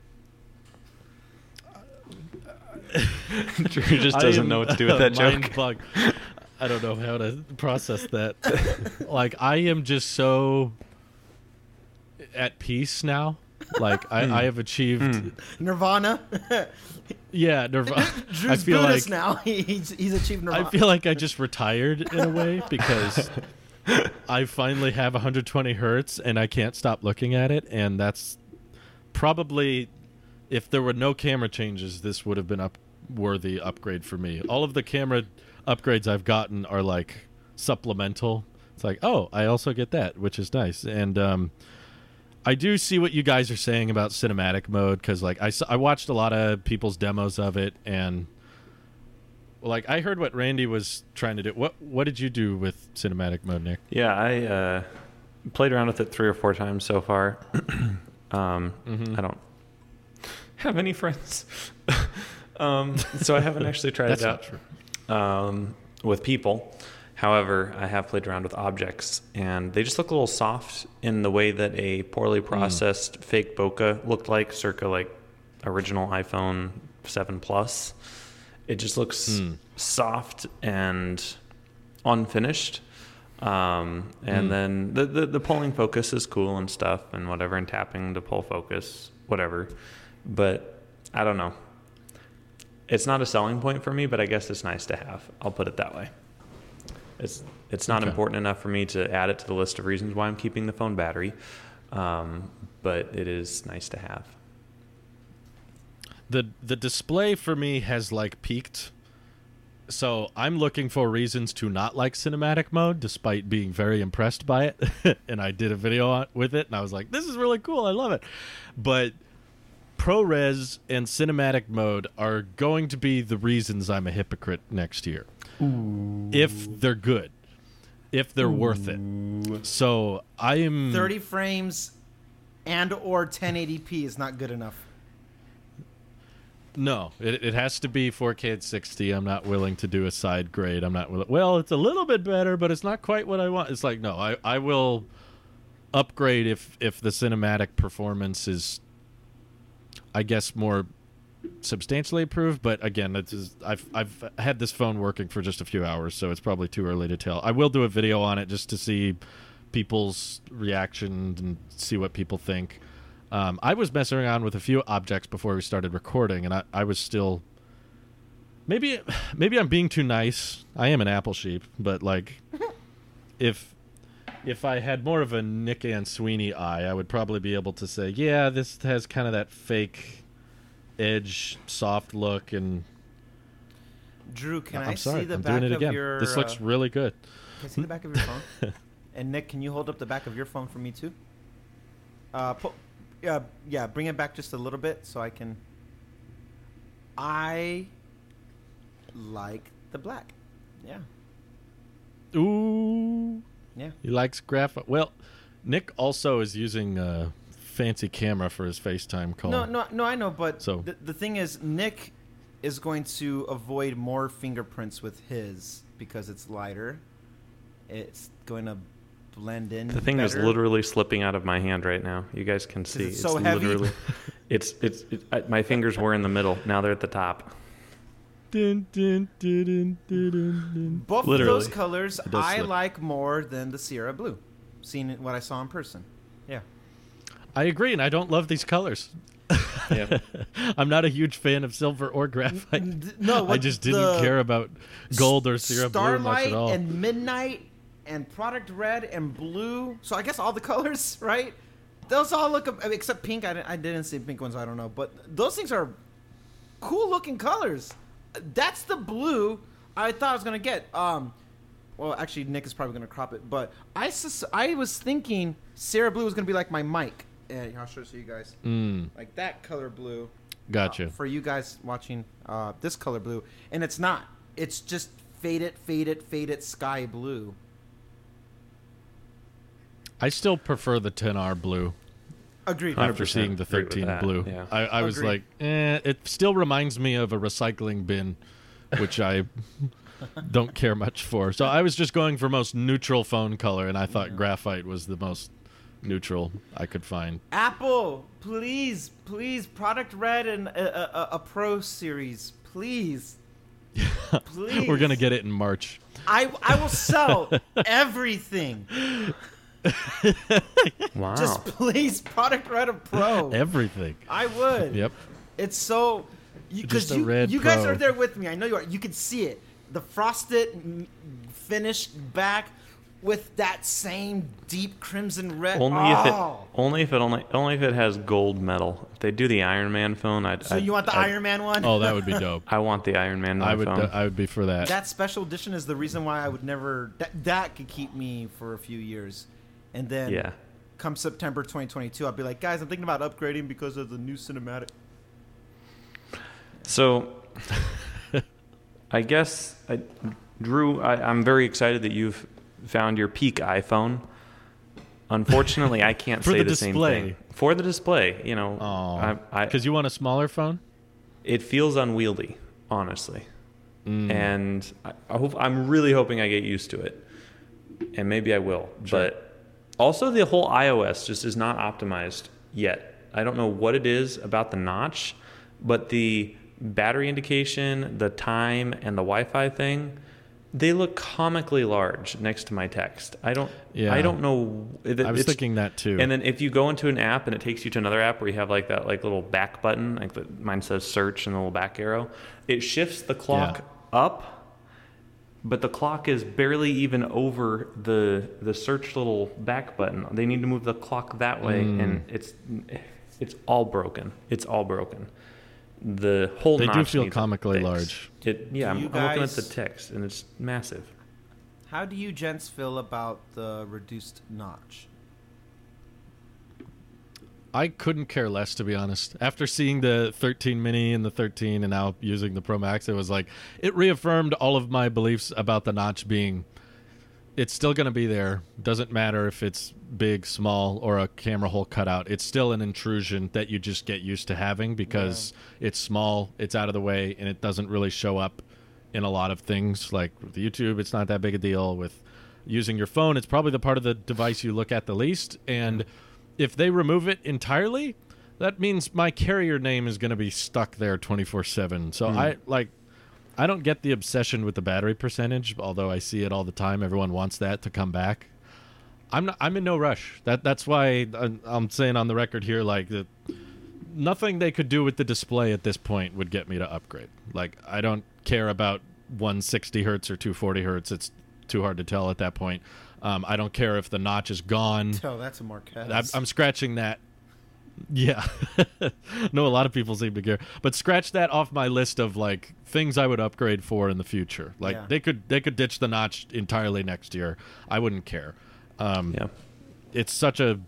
Drew just I doesn't am, know what to do with that mind joke. bug. I don't know how to process that. Like, I am just so at peace now. Like, I, I have achieved. Mm. Nirvana. Yeah, Nirvana. Drew's I feel Buddhist like now. He's, he's achieved Nirvana. I feel like I just retired in a way because I finally have one hundred twenty hertz and I can't stop looking at it, and that's probably, if there were no camera changes, this would have been up worthy upgrade for me. All of the camera upgrades I've gotten are like supplemental. It's like, oh, I also get that, which is nice. And um I do see what you guys are saying about cinematic mode, because like I, s- I watched a lot of people's demos of it, and like I heard what Randy was trying to do. What what did you do with cinematic mode, Nick? Yeah, I uh, played around with it three or four times so far. um, Mhm. I don't have any friends, um, so I haven't actually tried That's it not out true. um, with people. However, I have played around with objects, and they just look a little soft in the way that a poorly processed fake bokeh looked like, circa like original iPhone seven Plus. It just looks Mm. soft and unfinished. Um, and Mm. then the, the, the pulling focus is cool and stuff and whatever, and tapping to pull focus, whatever. But I don't know. It's not a selling point for me, but I guess it's nice to have. I'll put it that way. It's it's not Okay. important enough for me to add it to the list of reasons why I'm keeping the phone battery, um, but it is nice to have. The the display for me has like peaked. So I'm looking for reasons to not like cinematic mode, despite being very impressed by it. And I did a video on, with it, and I was like, "This is really cool. I love it." But ProRes and cinematic mode are going to be the reasons I'm a hypocrite next year, Ooh. if they're good, if they're worth it. So I am thirty frames and or ten eighty p is not good enough. No, it, it has to be four K at sixty. I'm not willing to do a side grade. I'm not willing. Well, it's a little bit better, but it's not quite what I want. It's like, no, I, I will upgrade if if the cinematic performance is, I guess, more substantially improved. But again, it's just, I've I've had this phone working for just a few hours, so it's probably too early to tell. I will do a video on it just to see people's reaction and see what people think. Um, I was messing around with a few objects before we started recording, and I, I was still maybe maybe I'm being too nice. I am an Apple sheep, but like if if I had more of a Nick and Sweeney eye, I would probably be able to say, yeah, this has kind of that fake edge, soft look, and Drew, can I'm I sorry, see the I'm back doing it of again. your? This looks uh, really good. Can I see the back of your phone? And Nick, can you hold up the back of your phone for me too? Uh, po- yeah, yeah. Bring it back just a little bit so I can. I like the black. Yeah, Ooh, yeah. he likes graphite. Well, Nick also is using a fancy camera for his FaceTime call. No, no, no. I know, but So- the, the thing is, Nick is going to avoid more fingerprints with his because it's lighter. It's going to blend in. The thing is better. literally slipping out of my hand right now. You guys can see. it's so heavy? literally. It's it's it, I, my fingers were in the middle. Now they're at the top. Dun, dun, dun, dun, dun, dun, dun. Both Literally. of those colors does I slip. like more than the Sierra Blue. Seeing it, what I saw in person. Yeah. I agree, and I don't love these colors. Yeah. I'm not a huge fan of silver or graphite. N- no, I what just didn't the care about gold or Sierra Blue much Starlight at all. and Midnight and Product Red and Blue. So I guess all the colors, right? Those all look, I mean, except pink. I didn't, I didn't see pink ones. I don't know, but those things are cool looking colors. That's the blue I thought I was gonna get. Um, well, actually, Nick is probably gonna crop it, but I sus- I was thinking Sierra Blue was gonna be like my mic. And I'll show it to you guys. Mm, Like that color blue. gotcha. Uh, for you guys watching uh, this color blue, and it's not. It's just faded, faded, faded sky blue. I still prefer the ten R blue Agreed. Hundred after percent seeing the agree with thirteen that, blue. yeah. I, I was Agreed. like, eh, it still reminds me of a recycling bin, which I don't care much for. So I was just going for most neutral phone color, and I thought graphite was the most neutral I could find. Apple, please, please, Product Red and a, a, a Pro series, please, please. We're gonna get it in March. I I will sell everything. Wow. Just please, Product Red or Pro. Everything. I would. Yep. It's so because Just a you, red you guys Pro. are there with me. I know you are. You can see it. The frosted m- finished back with that same deep crimson red. only if it Oh. only if it only only if it has gold metal. If they do the Iron Man phone, I'd. So I'd- you want the I'd- Iron Man one? Oh, that would be dope. I want the Iron Man I would. phone. I would be for that. That special edition is the reason why I would never. That that could keep me for a few years, and then yeah. come September twenty twenty-two, I'll be like, guys, I'm thinking about upgrading because of the new cinematic. So, I guess, I, Drew, I, I'm very excited that you've found your peak iPhone. Unfortunately, I can't For say the the, same display. thing. For the display, you know, Oh, I, I, because you want a smaller phone? it feels unwieldy, honestly. Mm. And I, I hope, I'm really hoping I get used to it. And maybe I will. Sure. But also, the whole iOS just is not optimized yet. I don't know what it is about the notch, but the battery indication, the time, and the Wi-Fi thing, they look comically large next to my text. I don't. Yeah. I don't know. It, I was it's- thinking that too. And then if you go into an app and it takes you to another app where you have like that like little back button, like the, mine says search and the little back arrow, it shifts the clock up, but the clock is barely even over the the search little back button. They need to move the clock that way, Mm. and it's it's all broken. It's all broken. The whole They do notch feel needs comically fixed. large. It, yeah, Do I'm, you I'm looking at guys- the text, and it's massive. How do you gents feel about the reduced notch? I couldn't care less, to be honest. After seeing the thirteen mini and the thirteen and now using the Pro Max, it was like, it reaffirmed all of my beliefs about the notch being, it's still going to be there. Doesn't matter if it's big, small, or a camera hole cutout. It's still an intrusion that you just get used to having because it's small, it's out of the way, and it doesn't really show up in a lot of things. Like with YouTube, it's not that big a deal. With using your phone, it's probably the part of the device you look at the least. And if they remove it entirely, that means my carrier name is going to be stuck there twenty-four seven. So I like I don't get the obsession with the battery percentage, although I see it all the time. Everyone wants that to come back. I'm not, I'm in no rush. That that's why I'm, I'm saying on the record here, like, that nothing they could do with the display at this point would get me to upgrade. Like, I don't care about one sixty hertz or two forty hertz. It's too hard to tell at that point. Um, I don't care if the notch is gone. Oh, that's a Marquez. I'm, I'm scratching that. Yeah. No, a lot of people seem to care. But scratch that off my list of, like, things I would upgrade for in the future. Like, Yeah. they could they could ditch the notch entirely next year. I wouldn't care. Um, Yeah. It's such a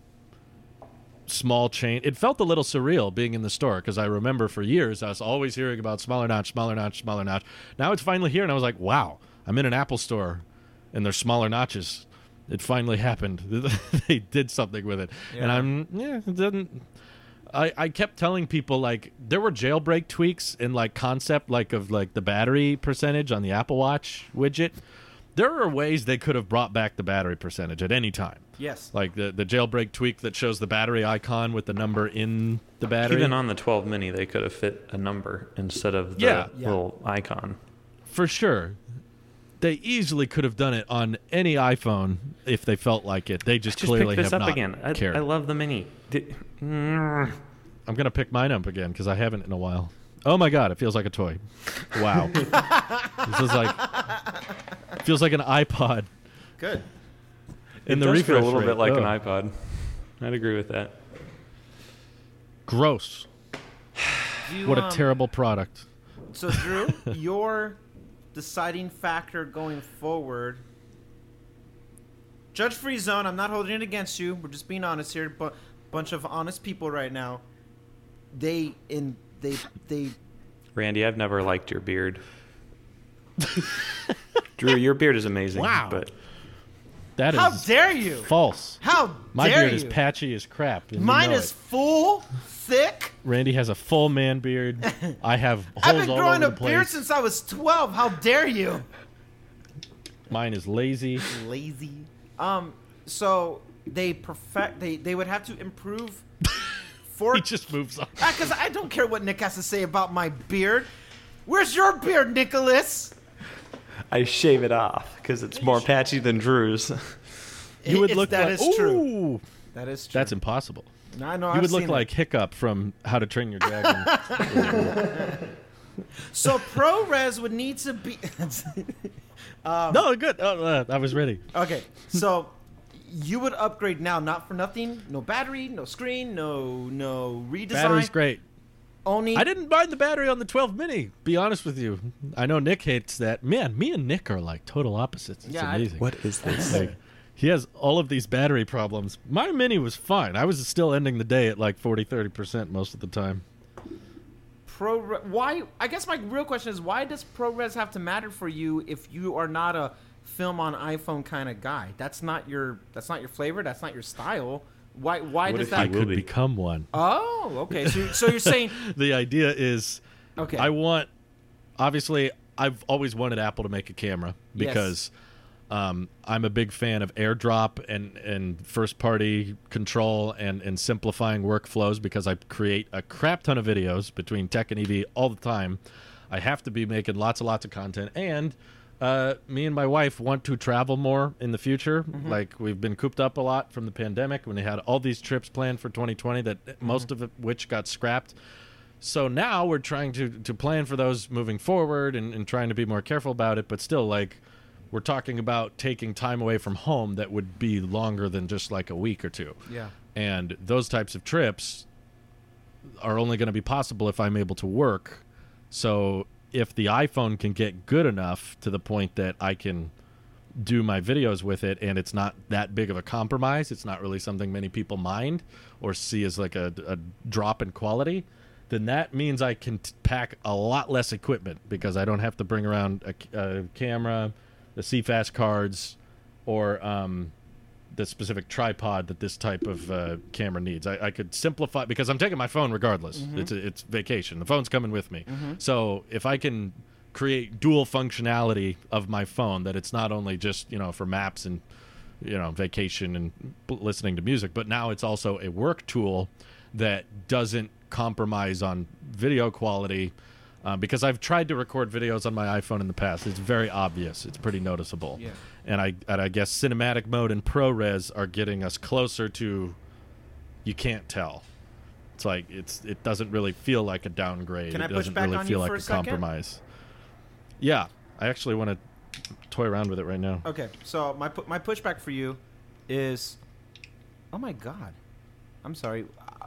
small chain. It felt a little surreal being in the store because I remember for years I was always hearing about smaller notch, smaller notch, smaller notch. Now it's finally here, and I was like, wow, I'm in an Apple store, and there's smaller notches. It finally happened. They did something with it. Yeah. And I'm, yeah, it didn't. I, I kept telling people, like, there were jailbreak tweaks in, like, concept, like, of, like, the battery percentage on the Apple Watch widget. There are ways they could have brought back the battery percentage at any time. Yes. Like the, the jailbreak tweak that shows the battery icon with the number in the battery. Even on the twelve mini, they could have fit a number instead of the Yeah. Yeah. little icon. For sure. They easily could have done it on any iPhone if they felt like it. They just, Just clearly pick this have up not again. I, cared. I love the mini. Di- Mm. I'm going to pick mine up again because I haven't in a while. Oh my God, it feels like a toy. Wow. This is like, feels like an iPod. Good. In It the does refresh feel a little rate. bit like an Ugh. iPod. I'd agree with that. Gross. Do you, What a um, terrible product. So, Drew, your deciding factor going forward. Judge free zone. I'm not holding it against you. We're just being honest here. But bunch of honest people right now. They in they they. Randy, I've never liked your beard. Drew, your beard is amazing. Wow. But That is How dare you? false. How My dare beard you? is patchy as crap. and you Mine know is it. full, thick. Randy has a full man beard. I have holes I've been all growing over a the beard place. since I was twelve. How dare you? Mine is lazy. Lazy. Um. So they perfect. They they would have to improve. For He just moves on. because I don't care what Nick has to say about my beard. Where's your beard, Nicholas? I shave it off because it's more patchy than Drew's. You would It's- look that like is true. Ooh, That is true. that's impossible. I know. You I've would look seen like it. Hiccup from How to Train Your Dragon. So ProRes would need to be. um, No, good. Oh, uh, I was ready. Okay, so you would upgrade now, not for nothing. No battery, no screen, no no redesign. Battery's great. Only I didn't mind the battery on the twelve mini. Be honest with you. I know Nick hates that. Man, me and Nick are like total opposites. It's Yeah, I- amazing. What is this? Like, he has all of these battery problems. My mini was fine. I was still ending the day at like forty, thirty percent most of the time. Pro. Why? I guess my real question is why does ProRes have to matter for you if you are not a film on iPhone kind of guy? That's not your. That's not your flavor. That's not your style. Why? Why What does if I that? will could be. become one. Oh, okay. So, so you're saying The idea is okay? I want, obviously, I've always wanted Apple to make a camera Yes. because um, I'm a big fan of AirDrop and, and first-party control and, and simplifying workflows because I create a crap ton of videos between tech and E V all the time. I have to be making lots and lots of content. And uh, me and my wife want to travel more in the future. Like, we've been cooped up a lot from the pandemic when they had all these trips planned for twenty twenty that most of it, which got scrapped. So now we're trying to, to plan for those moving forward and, and trying to be more careful about it. But still, like, we're talking about taking time away from home that would be longer than just like a week or two. Yeah. And those types of trips are only going to be possible if I'm able to work. So if the iPhone can get good enough to the point that I can do my videos with it and it's not that big of a compromise, it's not really something many people mind or see as like a, a drop in quality, then that means I can t- pack a lot less equipment because I don't have to bring around a, a camera, the C FAST cards, or um, the specific tripod that this type of uh, camera needs. I, I could simplify because I'm taking my phone regardless. Mm-hmm. It's a, it's vacation. The phone's coming with me. Mm-hmm. So if I can create dual functionality of my phone, that it's not only just, you know, for maps and, you know, vacation and listening to music, but now it's also a work tool that doesn't compromise on video quality. Uh, because I've tried to record videos on my iPhone in the past. It's very obvious. It's pretty noticeable. Yeah. And I and I guess cinematic mode and ProRes are getting us closer to, you can't tell. It's like it's it doesn't really feel like a downgrade. Can I it push doesn't back really on feel you like for a a second? compromise. Yeah. I actually want to toy around with it right now. Okay. So my pu- my pushback for you is, oh my God, I'm sorry. Uh,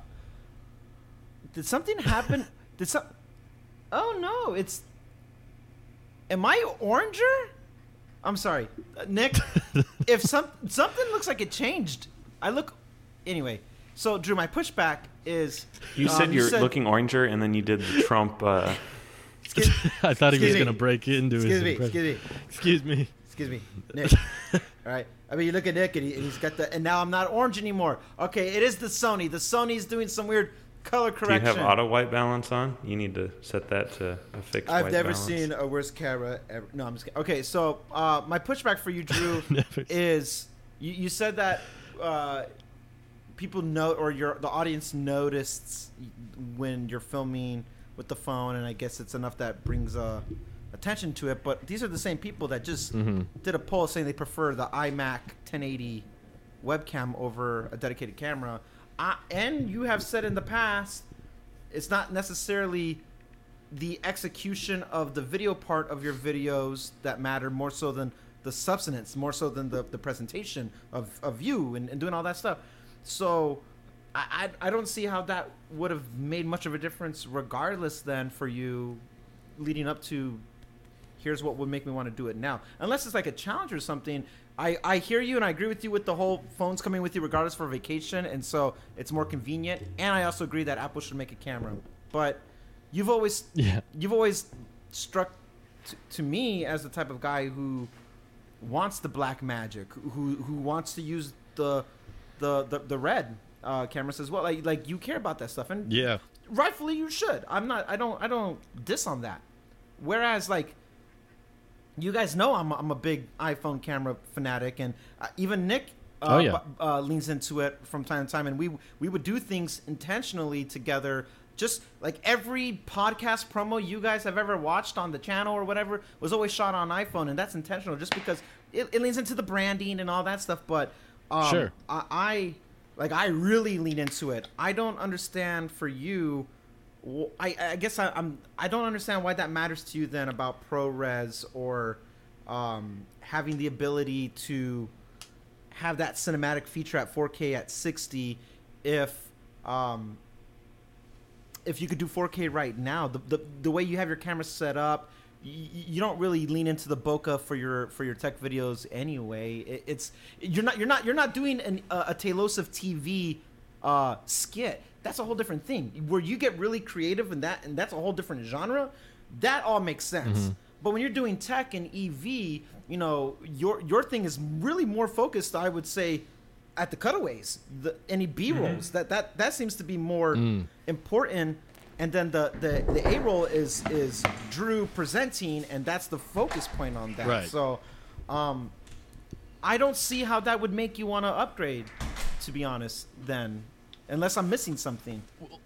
did something happen? Did some? Oh no, it's. Am I oranger? I'm sorry, uh, Nick. If some something looks like it changed, I look. Anyway, so Drew, my pushback is. You um, said you're said, looking oranger, and then you did the Trump. Uh, Excuse, I thought he was excuse me. going to break into excuse his me. impression. Excuse me. Excuse me. Excuse me, Nick. All right. I mean, you look at Nick, and, he, and he's got the. And now I'm not orange anymore. Okay, it is the Sony. The Sony's doing some weird color do you correction. have auto white balance on? You need to set that to a fixed I've white never balance. seen a worse camera ever. No, I'm just kidding. Okay, so uh, my pushback for you, Drew, Never is you, you said that uh, people note or your the audience noticed when you're filming with the phone, and I guess it's enough that brings uh, attention to it. But these are the same people that just Mm-hmm. did a poll saying they prefer the iMac ten eighty webcam over a dedicated camera. I, and you have said in the past, it's not necessarily the execution of the video part of your videos that matter more so than the substance, more so than the, the presentation of, of you and, and doing all that stuff. So I, I I don't see how that would have made much of a difference regardless then for you leading up to here's what would make me want to do it now. Unless it's like a challenge or something. I, I hear you and I agree with you with the whole phones coming with you regardless for vacation, and so it's more convenient. And I also agree that Apple should make a camera. But you've always Yeah. you've always struck t- to me as the type of guy who wants the black magic, who who wants to use the the the, the red uh, cameras as well. Like like you care about that stuff, and Yeah. rightfully you should. I'm not. I don't. I don't diss on that. Whereas like. You guys know I'm a, I'm a big iPhone camera fanatic, and uh, even Nick uh, Oh, yeah. b- uh, leans into it from time to time. And we we would do things intentionally together. Just like every podcast promo you guys have ever watched on the channel or whatever was always shot on iPhone, and that's intentional, just because it, it leans into the branding and all that stuff. But um, Sure. I, I like I really lean into it. I don't understand for you. Well, I, I guess I, I'm I don't understand why that matters to you then about ProRes or um, having the ability to have that cinematic feature at four K at sixty if um, if you could do four K right now. The, the the way you have your camera set up, you, you don't really lean into the bokeh for your for your tech videos anyway. It, it's you're not you're not you're not doing an, a, a Tailosive T V uh, skit. That's a whole different thing. Where you get really creative and that, and that's a whole different genre. That all makes sense. Mm-hmm. But when you're doing tech and E V, you know, your your thing is really more focused, I would say, at the cutaways, the any B rolls. Mm-hmm. That that that seems to be more Mm. important. And then the the the A roll is is Drew presenting, and that's the focus point on that. Right. So, um, I don't see how that would make you want to upgrade. To be honest, then. Unless I'm missing something.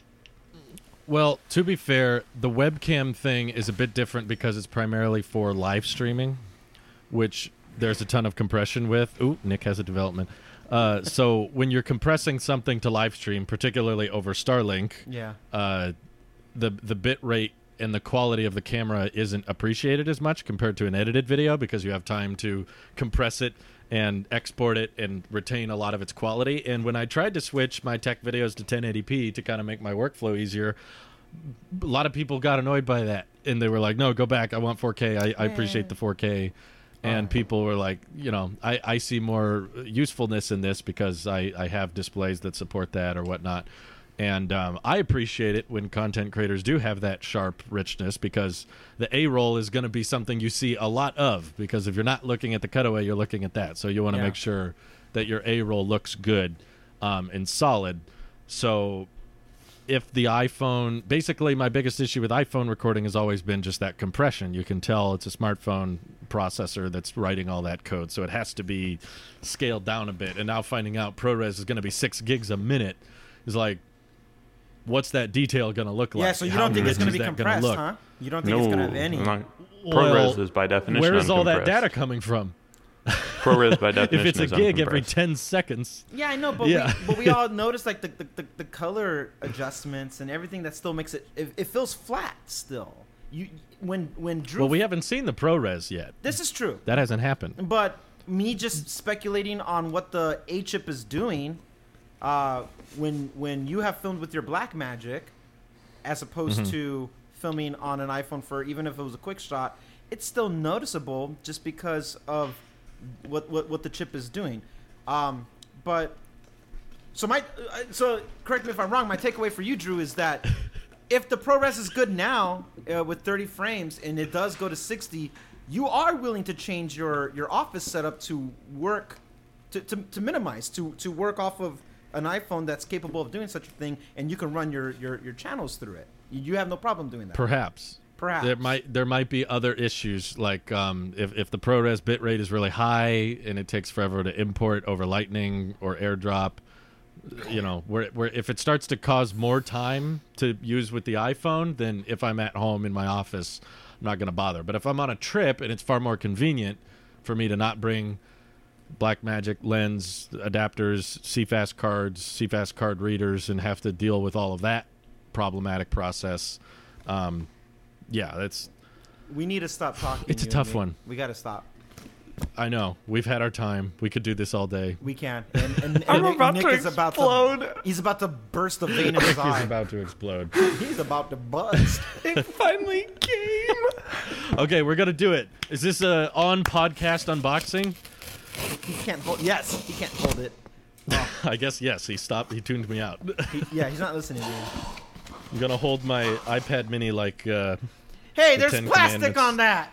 Well, to be fair, the webcam thing is a bit different because it's primarily for live streaming, which there's a ton of compression with. Ooh, Nick has a development. Uh, so when you're compressing something to live stream, particularly over Starlink, Yeah. uh, the the bit rate and the quality of the camera isn't appreciated as much compared to an edited video because you have time to compress it and export it and retain a lot of its quality. And when I tried to switch my tech videos to ten eighty p to kind of make my workflow easier, a lot of people got annoyed by that, and they were like, no, go back, I want four K. I, I appreciate the four K. And oh. people were like, you know, I, I see more usefulness in this because I, I have displays that support that or whatnot. And um, I appreciate it when content creators do have that sharp richness, because the A-roll is going to be something you see a lot of, because if you're not looking at the cutaway, you're looking at that. So you want to yeah. make sure that your A-roll looks good um, and solid. So if the iPhone, basically my biggest issue with iPhone recording has always been just that compression. You can tell it's a smartphone processor that's writing all that code, so it has to be scaled down a bit. And now finding out ProRes is going to be six gigs a minute is like, what's that detail going to look like? Yeah, so you How don't think it's going to be compressed, huh? You don't think no, it's going to have any? Not, ProRes well, is by definition where is all that uncompressed. data coming from? ProRes by definition if it's a is gig every ten seconds. Yeah, I know, but yeah. we, but we all notice like the, the, the, the color adjustments and everything that still makes it, it it feels flat still. You when when Drew. Well, we haven't seen the ProRes yet. This is true. That hasn't happened. But me just speculating on what the A chip is doing, uh, when when you have filmed with your Blackmagic, as opposed mm-hmm. to filming on an iPhone for even if it was a quick shot, it's still noticeable just because of what what, what the chip is doing. Um, but so my uh, so correct me if I'm wrong. My takeaway for you, Drew, is that if the ProRes is good now uh, with thirty frames and it does go to sixty, you are willing to change your, your office setup to work to, to, to minimize to to work off of an iPhone that's capable of doing such a thing, and you can run your, your, your channels through it. You, you have no problem doing that. Perhaps. Perhaps. There might there might be other issues, like um, if, if the ProRes bitrate is really high and it takes forever to import over Lightning or AirDrop, you know, where, where if it starts to cause more time to use with the iPhone, then if I'm at home in my office, I'm not going to bother. But if I'm on a trip and it's far more convenient for me to not bring Blackmagic lens adapters, C F A S cards, C F A S card readers, and have to deal with all of that problematic process, um, yeah, that's. We need to stop talking. It's a you tough and me. one. We got to stop. I know. We've had our time. We could do this all day. We can. And, and, and I'm Nick, about Nick to is about explode. to. He's about to burst the vein in his eye. He's about to explode. He's about to bust. It finally came. Okay, we're gonna do it. Is this a on podcast unboxing? He can't hold. Yes, he can't hold it. Oh. I guess yes. He stopped. He tuned me out. He, yeah, he's not listening to you. I'm gonna hold my iPad Mini like. Uh, Hey, the there's Ten plastic Commandments. on that.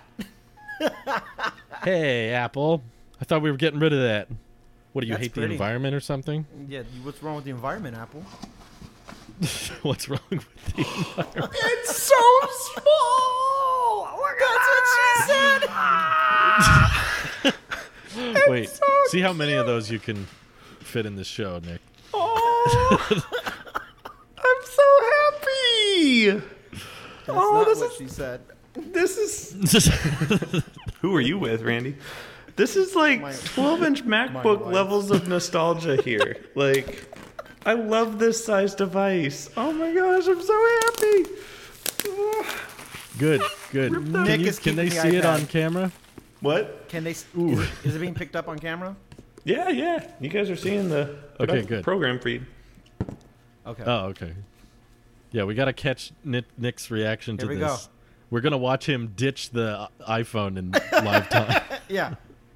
Hey, Apple. I thought we were getting rid of that. What do you That's hate pretty. the environment or something? Yeah, what's wrong with the environment, Apple? What's wrong with the environment? It's so small. That's what she said. Wait, so see how many of those you can fit in this show, Nick. Oh, I'm so happy. That's Oh, not this what is- she said. This is Who are you with, Randy? This is like My- twelve-inch MacBook wife. levels of nostalgia here. Like, I love this size device. Oh my gosh, I'm so happy. Good, good. Can, Nick you- is can they keeping see the it iPad. on camera? What? Can they? Is Ooh. it, is it being picked up on camera? Yeah, yeah. You guys are seeing the Okay, produ- good. program feed. Okay. Oh, okay. Yeah, we got to catch Nick, Nick's reaction to Here we this. go. We're going to watch him ditch the iPhone in live time. Yeah.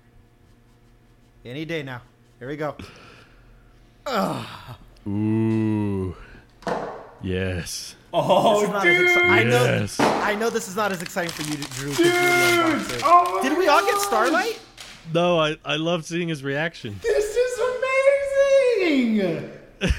Any day now. Here we go. Ooh. Yes. Oh, This is not as dude. exci- I know. Yes. I know this is not as exciting for you, Drew. 'cause you're the unboxer. Oh my Did we all get gosh. Starlight? No, I, I love seeing his reaction. This is amazing.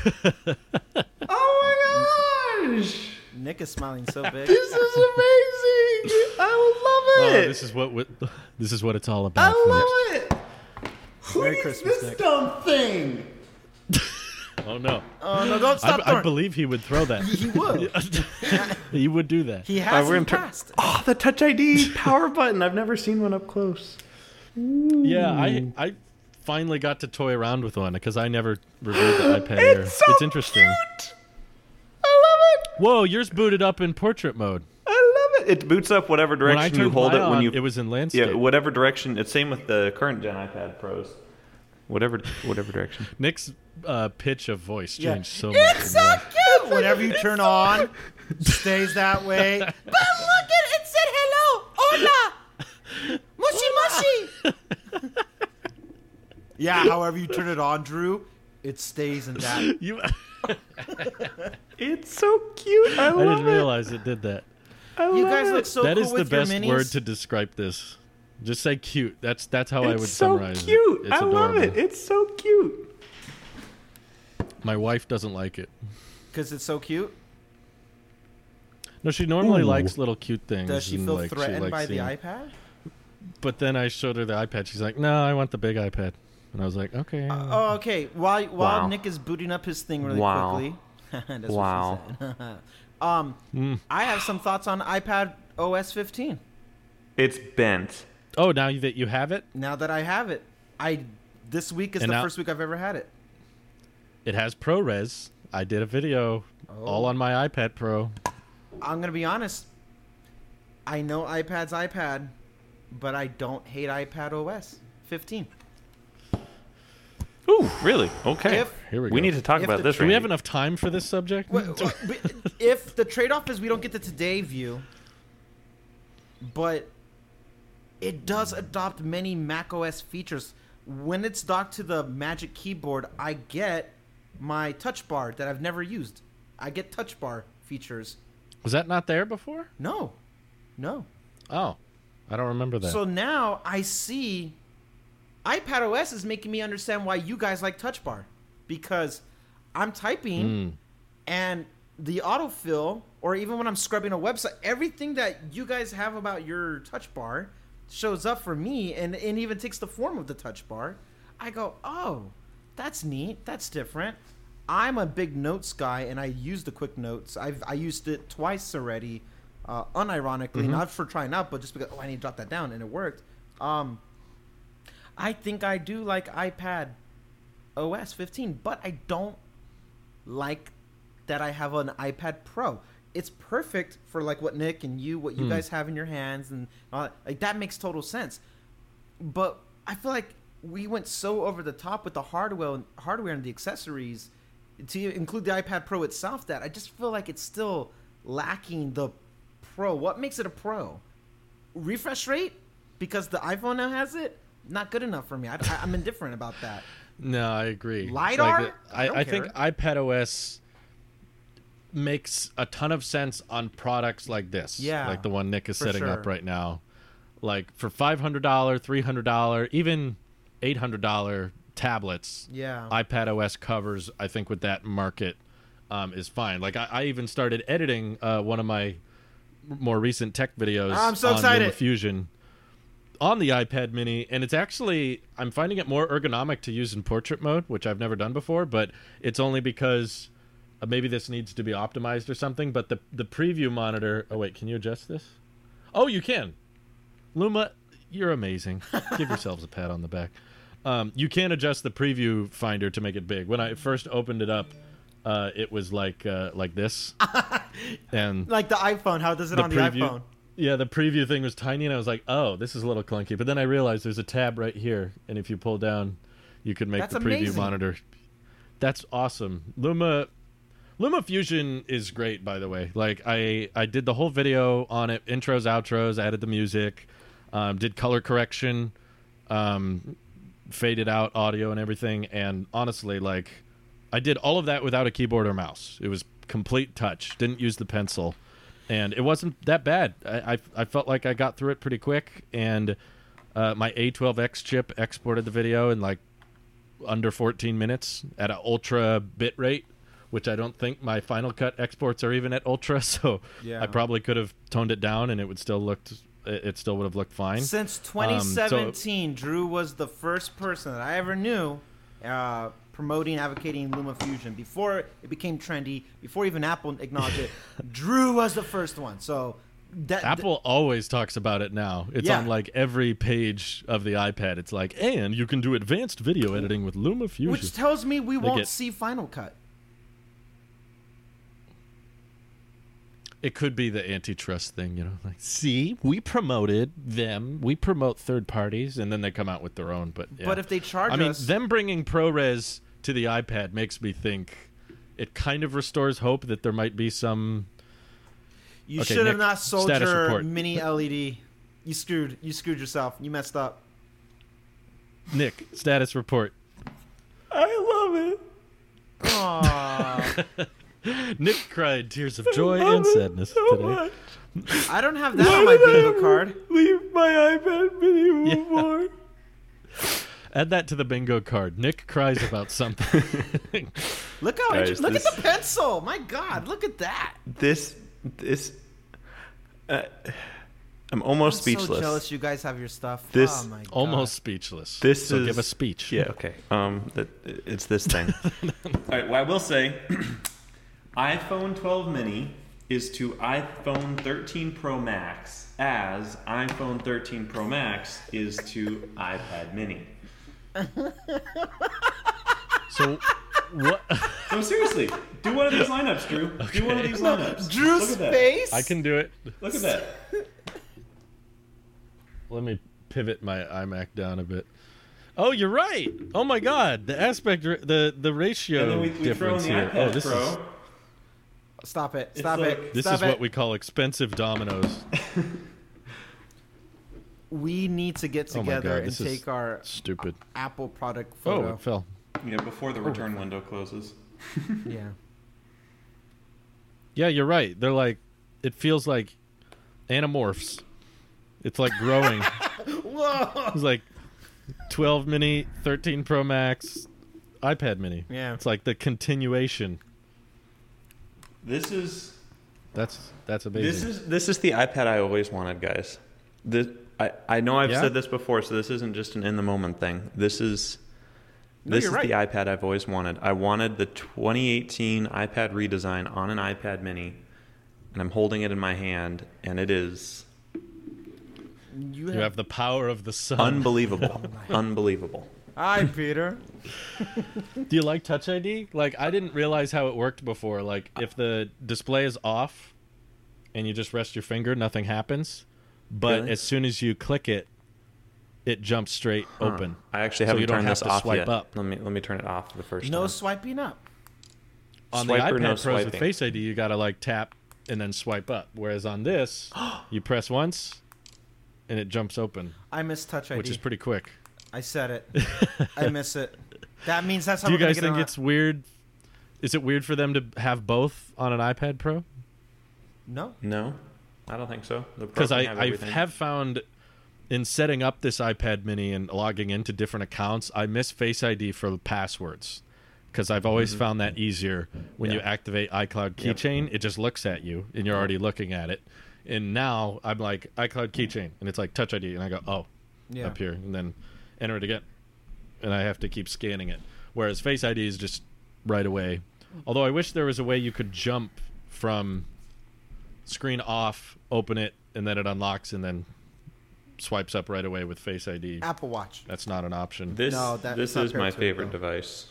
Oh my gosh. Nick is smiling so big. This is amazing. I love Oh, it. this is what what- this is what it's all about. I love it. Who Merry needs Christmas, this Nick. dumb thing? Nick. Oh no. Oh no! Don't I, stop I throwing. believe he would throw that. He would. He would do that. He Uh, has we're in gonna the turn- past. Oh, the Touch I D power button. I've never seen one up close. Yeah, I I finally got to toy around with one because I never reviewed the iPad Air. It's so It's interesting. cute. I love it. Whoa, yours booted up in portrait mode. I love It boots up whatever When I direction you turned hold mine it when on, you. it was in landscape. Yeah, whatever direction. It's same with the current gen iPad Pros. Whatever, whatever direction. Nick's uh, pitch of voice Yeah. changed so much. It's in so one. cute. Whatever you turn on, stays that way. But look at it. It said hello. Hola. Mushi mushi. Yeah, however you turn it on, Drew, it stays in that. You, It's so cute. I I love didn't it. realize it did that. I You love guys it. look so That cool is the with your best minis. word to describe this. Just say cute. That's that's how I It's would so summarize cute. it. It's I love adorable. it. It's so cute. My wife doesn't like it. Because it's so cute. No, she normally Ooh. likes little cute things. Does she and, feel like, threatened likes by the seeing- iPad? But then I showed her the iPad. She's like, "No, I want the big iPad." And I was like, "Okay." Uh, oh, okay. While while Wow. Nick is booting up his thing really Wow. quickly. That's Wow. what she said. um, Mm. I have some thoughts on iPad O S fifteen. It's bent. Oh, now that you have it, Now that I have it, I this week is And the now- first week I've ever had it. it has ProRes. I did a video Oh. all on my iPad Pro. I'm gonna be honest. I know iPad's iPad, but I don't hate iPad O S fifteen. Ooh, really? Okay. If- Here we we go. need to talk If about the- this. Do we have Randy. enough time for this subject? Wh- wh- if the trade-off is we don't get the today view, but it does adopt many macOS features. When it's docked to the Magic Keyboard, I get my touch bar that I've never used. I get touch bar features. Was that not there before? No, no. Oh, I don't remember that. So now I see iPadOS is making me understand why you guys like touch bar, because I'm typing Mm. and the autofill, or even when I'm scrubbing a website, everything that you guys have about your touch bar shows up for me, and it even takes the form of the touch bar. I go, oh, that's neat. That's different. I'm a big notes guy, and I use the quick notes. I've I used it twice already, uh, unironically, Mm-hmm. not for trying out, but just because oh, I need to jot that down, and it worked. Um, I think I do like iPad O S fifteen, but I don't like that I have an iPad Pro. It's perfect for like what Nick and you, what you Hmm. guys have in your hands, and all that. Like that makes total sense. But I feel like we went so over the top with the hardware, hardware and the accessories, to include the iPad Pro itself, that I just feel like it's still lacking the Pro. What makes it a Pro? Refresh rate? Because the iPhone now has it? Not good enough for me. I, I, I'm indifferent about that. No, I agree. LiDAR? Like, I I, don't I think care. iPadOS makes a ton of sense on products like this. Yeah, Like the one Nick is for setting sure. up right now. Like for five hundred dollars, three hundred dollars, even eight hundred dollars tablets, Yeah. iPadOS covers, I think, with that market um, is fine. Like I, I even started editing uh, one of my more recent tech videos I'm so on excited. LumaFusion on the iPad mini, and it's actually, I'm finding it more ergonomic to use in portrait mode, which I've never done before, but it's only because uh, maybe this needs to be optimized or something. But the the preview monitor, oh wait, can you adjust this? Oh, you can. Luma, you're amazing. Give yourselves a pat on the back. Um, you can adjust the preview finder to make it big. When I first opened it up, uh, it was like uh, like this, and Like the iPhone, how does it the on the preview, iPhone? yeah, the preview thing was tiny, and I was like, oh, this is a little clunky. But then I realized there's a tab right here, and if you pull down, you can make That's the preview amazing. monitor. That's awesome. Luma, Luma Fusion is great, by the way. Like I, I did the whole video on it, intros, outros, added the music, um, did color correction, um, faded out audio and everything. And honestly, like I did all of that without a keyboard or mouse. It was complete touch. Didn't use the pencil. And it wasn't that bad. I, I, I felt like I got through it pretty quick, and uh, my A twelve X chip exported the video in like under fourteen minutes at an ultra bit rate, which I don't think my Final Cut exports are even at ultra. So Yeah. I probably could have toned it down, and it would still looked. It it still would have looked fine. Since Um, twenty so- seventeen, Drew was the first person that I ever knew uh, promoting, advocating LumaFusion. Before it became trendy, before even Apple acknowledged it, Drew was the first one. So that Apple always talks about it now. It's Yeah. on like every page of the iPad. It's like, and you can do advanced video editing with LumaFusion. which tells me we won't it- see Final Cut. it could be the antitrust thing, you know. Like, see, we promoted them. We promote third parties, and then they come out with their own. But yeah. But if they charge I mean, us, them bringing ProRes to the iPad makes me think it kind of restores hope that there might be some. you Okay, should have Nick, not sold status your report. mini L E D. You screwed. You screwed yourself. You messed up. Nick, status report. I love it. Aww. Nick cried tears of joy and sadness today. I don't have that on my bingo card. Leave my iPad mini Yeah. more. Add that to the bingo card. Nick cries about something. Look how Guys, inter- look this- at the pencil. My God, look at that. This, this, uh, I'm almost I'm speechless. so jealous you guys have your stuff. This- oh my God. Almost speechless. This so is give a speech. Yeah, okay. Um, that it's this thing. All right. Well, I will say, iPhone twelve mini is to iPhone thirteen Pro Max as iPhone thirteen Pro Max is to iPad mini. So what? No, seriously. Do one of these lineups, Drew. Do one of these lineups. Drew's Look at that. face. I can do it. Look at that. Let me pivot my iMac down a bit. Oh, you're right. Oh my God, the aspect, ra- the the ratio And then we, we throw in difference the here. iPad Oh, this Pro. is Stop it. It's Stop like- it. this Stop is it. what we call expensive dominoes. We need to get Oh my together God, and this is take our Stupid. Apple product Oh, photo. it fell. Yeah, before the return window closes. Yeah. Yeah, you're right. They're like, it feels like anamorphs. It's like growing. Whoa. It's like twelve mini, thirteen Pro Max, iPad mini. Yeah. It's like the continuation. This is That's that's amazing. this is this is the iPad I always wanted, guys. This I, I know I've Yeah? said this before, so this isn't just an in the moment thing. This is No, this you're is right. the iPad I've always wanted. I wanted the twenty eighteen iPad redesign on an iPad mini, and I'm holding it in my hand, and it is You you have. have the power of the sun. unbelievable. Unbelievable. Hi, Peter. Do you like Touch I D? Like, I didn't realize how it worked before. Like, if the display is off and you just rest your finger, nothing happens. But Really? as soon as you click it, it jumps straight Huh. open. I actually So haven't you don't turned have this to off swipe yet. up. Let me let me turn it off for the first No time. swiping up. On Swipe the or iPad no Pros with swiping? Face I D, you gotta like tap and then swipe up. Whereas on this, you press once and it jumps open, I miss Touch I D. which is pretty quick. I said it. I miss it. That means that's how Do you we're guys gonna think get it's weird? Is it weird for them to have both on an iPad Pro? on. No. No, I don't think so. The Pro Because can I, have I everything. have found in setting up this iPad mini and logging into different accounts, I miss Face I D for passwords. Because I've always found that easier when you Yeah. activate iCloud Yep. Keychain. It just looks at you and you're already looking at it. And now I'm like, iCloud Keychain. And it's like Touch I D. And I go, oh, Yeah. up here. And then enter it again. And I have to keep scanning it. Whereas Face I D is just right away. Although I wish there was a way you could jump from screen off, open it, and then it unlocks and then swipes up right away with Face I D. Apple Watch. That's not an option. This No, that- this it's not is paired my to it, favorite though. device.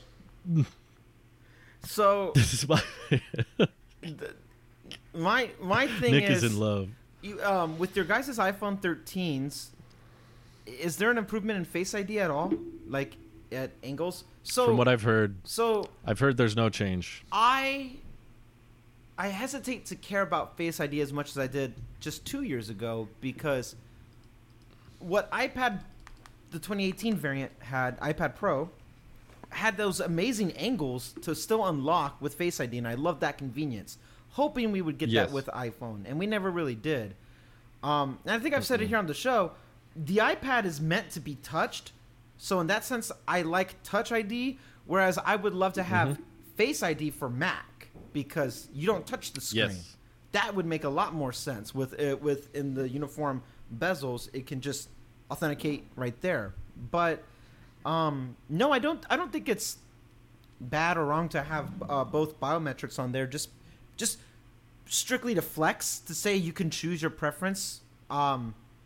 So This is my my my thing Nick is, is in love. you, um, with your guys' iPhone thirteens, is there an improvement in Face I D at all? Like at angles? So From what I've heard, so I've heard there's no change. I I hesitate to care about Face I D as much as I did just two years ago because what iPad, the twenty eighteen variant had, iPad Pro, had those amazing angles to still unlock with Face I D, and I love that convenience. Hoping we would get Yes. that with iPhone, and we never really did. Um, and I think I've said it here on the show. The iPad is meant to be touched, so in that sense, I like Touch I D. Whereas I would love to have Mm-hmm. Face I D for Mac because you don't touch the screen. Yes. That would make a lot more sense with it with in the uniform bezels. It can just authenticate right there. But um, no, I don't. I don't think it's bad or wrong to have uh, both biometrics on there. Just, just strictly to flex to say you can choose your preference. Um,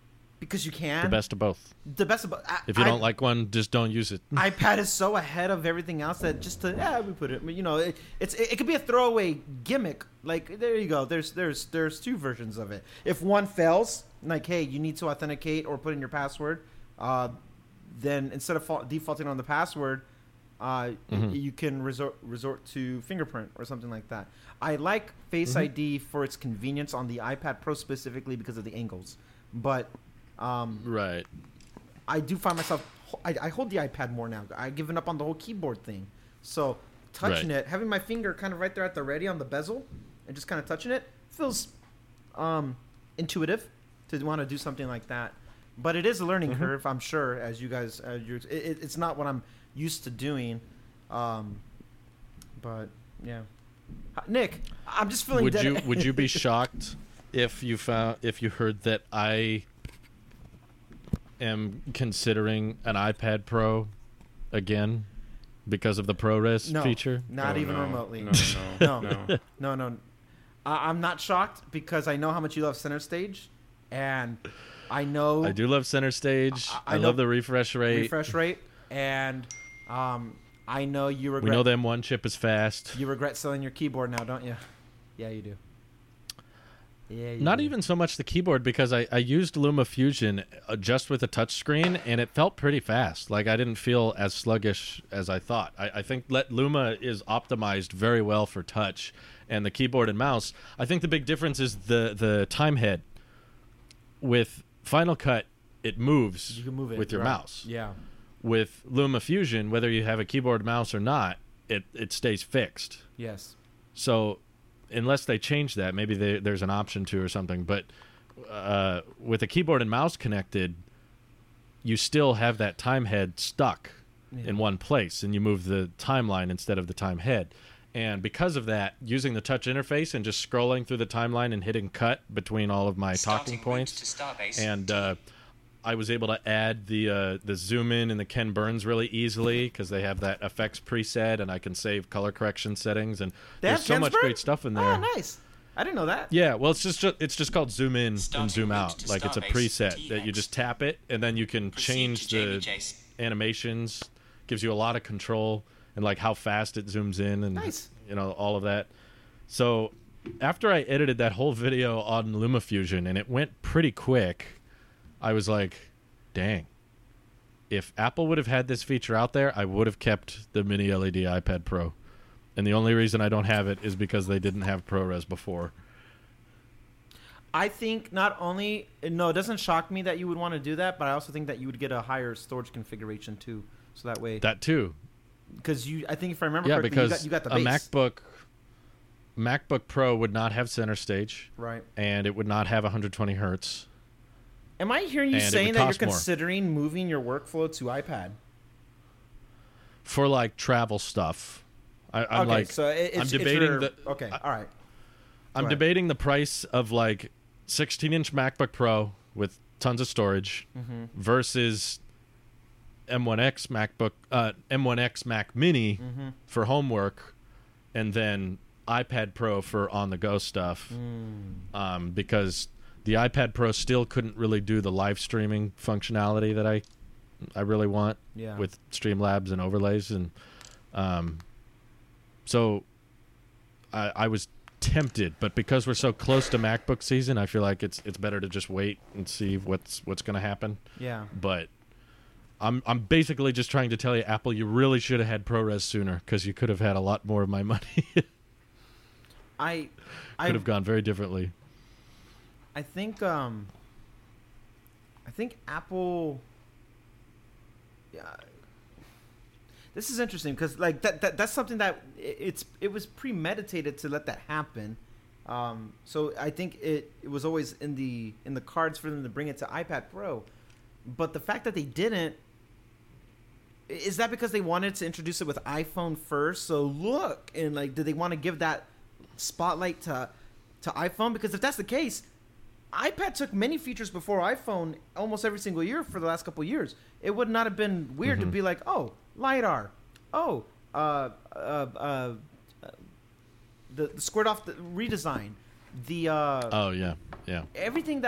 because you can. The best of both. The best of I, If you I, don't like one, just don't use it. iPad is so ahead of everything else that just to yeah we put it. You know, it, it's it, it could be a throwaway gimmick. Like there you go. There's there's there's two versions of it. If one fails, like hey, you need to authenticate or put in your password, uh, then instead of fa- defaulting on the password, uh, Mhm. y- you can resort resort to fingerprint or something like that. I like Face Mhm. I D for its convenience on the iPad Pro specifically because of the angles, but um, Right. I do find myself I, I hold the iPad more now. I've given up on the whole keyboard thing. So touching Right. it, having my finger kind of right there at the ready on the bezel, and just kind of touching it feels um, intuitive to want to do something like that. But it is a learning Mhm. curve, I'm sure. As you guys, as you, it, it- it's not what I'm used to doing. Um, but yeah, Uh, Nick, I'm just feeling. Would dead- you would you be shocked if you found if you heard that I am considering an iPad Pro again because of the ProRes no, feature? Not Oh, even no. remotely. No, No. no, no. No, no. I, I'm not shocked because I know how much you love Center Stage, and I know I do love Center Stage. I- I, I know love the refresh rate. refresh rate, and um, I know you We regret. know the M one chip is fast. You regret selling your keyboard now, don't you? Yeah, you do. Yeah, you Not do. even so much the keyboard because I, I used Luma Fusion uh, just with a touchscreen and it felt pretty fast. Like I didn't feel as sluggish as I thought. I, I think let Luma is optimized very well for touch, and the keyboard and mouse. I think the big difference is the the time head. With Final Cut, it moves You can move it with your right. mouse. Yeah. With Luma Fusion, whether you have a keyboard mouse or not, it, it stays fixed. Yes. So unless they change that, maybe they, there's an option to or something. But uh, with a keyboard and mouse connected, you still have that time head stuck Yeah. in one place, and you move the timeline instead of the time head. And because of that, using the touch interface and just scrolling through the timeline and hitting cut between all of my talking points, and uh, I was able to add the uh, the zoom in and the Ken Burns really easily because they have that effects preset, and I can save color correction settings, and They there's have so much Kensburg? great stuff in there. Oh, nice. I didn't know that. Yeah, well, it's just it's just called zoom in and Starting zoom route out. to Like it's a Starbase preset that you T X. just tap it, and then you can Proceed change to Jamie the Chase. animations. Gives you a lot of control and like how fast it zooms in and Nice. you know all of that. So after I edited that whole video on LumaFusion and it went pretty quick, I was like, dang. If Apple would have had this feature out there, I would have kept the mini L E D iPad Pro. And the only reason I don't have it is because they didn't have ProRes before. I think not only no, it doesn't shock me that you would want to do that, but I also think that you would get a higher storage configuration too. So that way, That too. because you, I think if I remember Yeah, correctly, because you got, you got the a base, MacBook MacBook Pro would not have center stage, right? and it would not have one hundred twenty hertz. Am I hearing you And it saying would that you're cost more. considering moving your workflow to iPad? For like travel stuff. I, I'm okay, like so it, it's, I'm it's debating your- the Okay, I- all right. I'm Go ahead. debating the price of like sixteen inch MacBook Pro with tons of storage Mm-hmm. versus M one X MacBook uh, M one X Mac Mini Mm-hmm. for homework, and then iPad Pro for on the go stuff. Mm. Um, because the iPad Pro still couldn't really do the live streaming functionality that I I really want Yeah. with Streamlabs and overlays, and um, so I, I was tempted, but because we're so close to MacBook season, I feel like it's it's better to just wait and see what's what's going to happen. Yeah. But I'm I'm basically just trying to tell you, Apple, you really should have had ProRes sooner because you could have had a lot more of my money. Could I, I have gone very differently. I think um I think Apple yeah this is interesting because like that, that that's something that i- it's it was premeditated to let that happen. Um so I think it, it was always in the in the cards for them to bring it to iPad Pro. But the fact that they didn't, i- is that because they wanted to introduce it with iPhone first? So look, and like did they want to give that spotlight to to iPhone? Because if that's the case, iPad took many features before iPhone almost every single year for the last couple of years. It would not have been weird to Mhm. be like, oh, LiDAR. Oh, uh, uh, uh, uh, the, the squared off the redesign. The uh, Oh yeah, yeah. everything that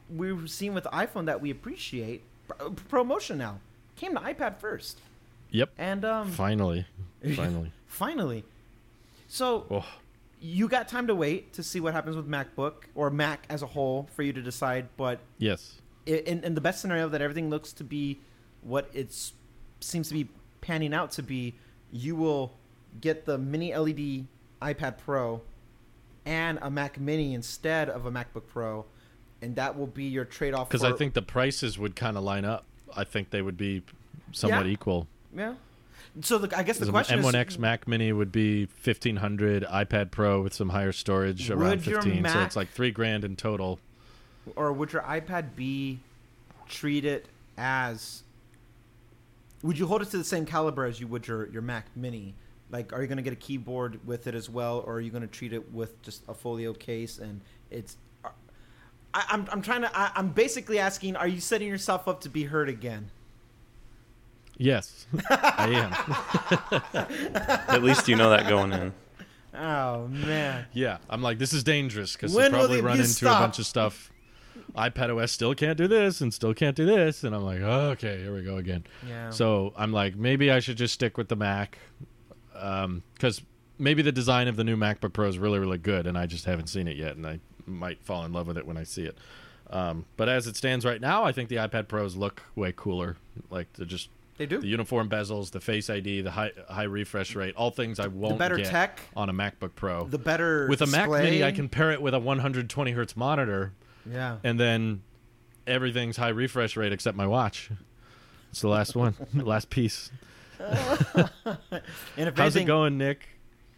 we've seen with iPhone that we appreciate, Pro- ProMotion now came to iPad first, Yep. and um, Finally. Finally. finally, so Oh. you got time to wait to see what happens with MacBook or Mac as a whole for you to decide. But Yes. i- in, in the best scenario that everything looks to be what it seems to be panning out to be, you will get the mini L E D iPad Pro and a Mac Mini instead of a MacBook Pro, and that will be your trade-off. Because I for- think the prices would kind of line up. I think they would be somewhat Yeah. equal. yeah. So the, I guess the The question M one is, X Mac Mini would be fifteen hundred. iPad Pro with some higher storage Would around your fifteen. So Mac- it's like three grand in total. or would your iPad be treated as? Would you hold it to the same caliber as you would your, your Mac Mini? Like, are you going to get a keyboard with it as well, or are you going to treat it with just a folio case? And it's, I, I'm I'm trying to I, I'm basically asking, are you setting yourself up to be hurt again? Yes, I am. At least you know that going in. Oh man. Yeah, I'm like, this is dangerous because When they'll will probably the run into abuse a stop? bunch of stuff. iPadOS still can't do this and still can't do this. And I'm like, oh, okay, here we go again. Yeah. So I'm like, maybe I should just stick with the Mac because maybe the design of the new MacBook Pro is really, really good, and I just haven't seen it yet, and I might fall in love with it when I see it. Um, but as it stands right now, I think the iPad Pros look way cooler. Like they're just They do. the uniform bezels, the Face I D, the high high refresh rate, all things I won't better get tech, on a MacBook Pro. the better With a Mac display. Mini, I can pair it with a one hundred twenty hertz monitor, Yeah. and then everything's high refresh rate except my watch. It's the last one, the last piece. And if How's anything, it going, Nick?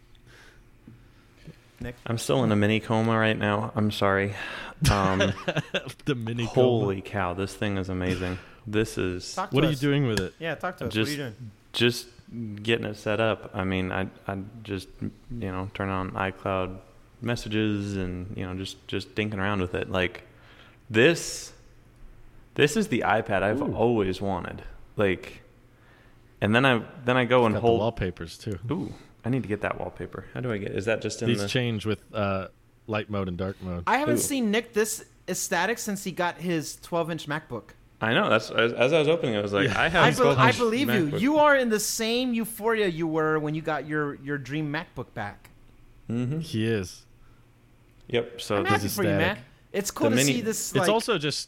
Nick? I'm still in a mini coma right now. I'm sorry. Um, The mini. holy cow, this thing is amazing. This is Talk to What are us. you doing with it? Yeah, talk to us. Just- what are you doing? just getting it set up. I mean, I I just you know turn on iCloud messages and you know just just dinking around with it. Like this, this is the iPad I've Ooh. always wanted. Like, and then I then I go and Got the hold. wallpapers too. Ooh, I need to get that wallpaper. How do I get? Is that just in These the? change with uh, light mode and dark mode. I haven't Ooh. seen Nick this ecstatic since he got his twelve inch MacBook. I know. That's as, as I was opening, I was like, Yeah. I have. I, be- twelve I inch believe you. MacBook. You are in the same euphoria you were when you got your, your dream MacBook back. Mm-hmm. He is. Yep. So I'm this happy is for you, ecstatic. man. It's cool The to mini- see this. It's Like, also just.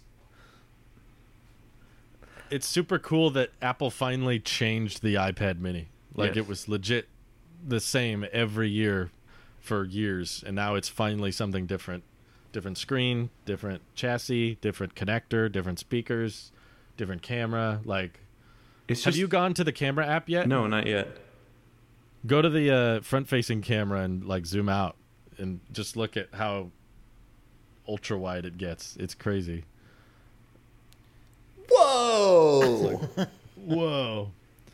It's super cool that Apple finally changed the iPad Mini. Like Yes. it was legit the same every year for years, and now it's finally something different. Different screen, different chassis, different connector, different speakers, different camera. Like, it's have just, you gone to the camera app yet? No, not yet. Go to the uh, front-facing camera and like zoom out and just look at how ultra wide it gets. It's crazy. Whoa! Whoa.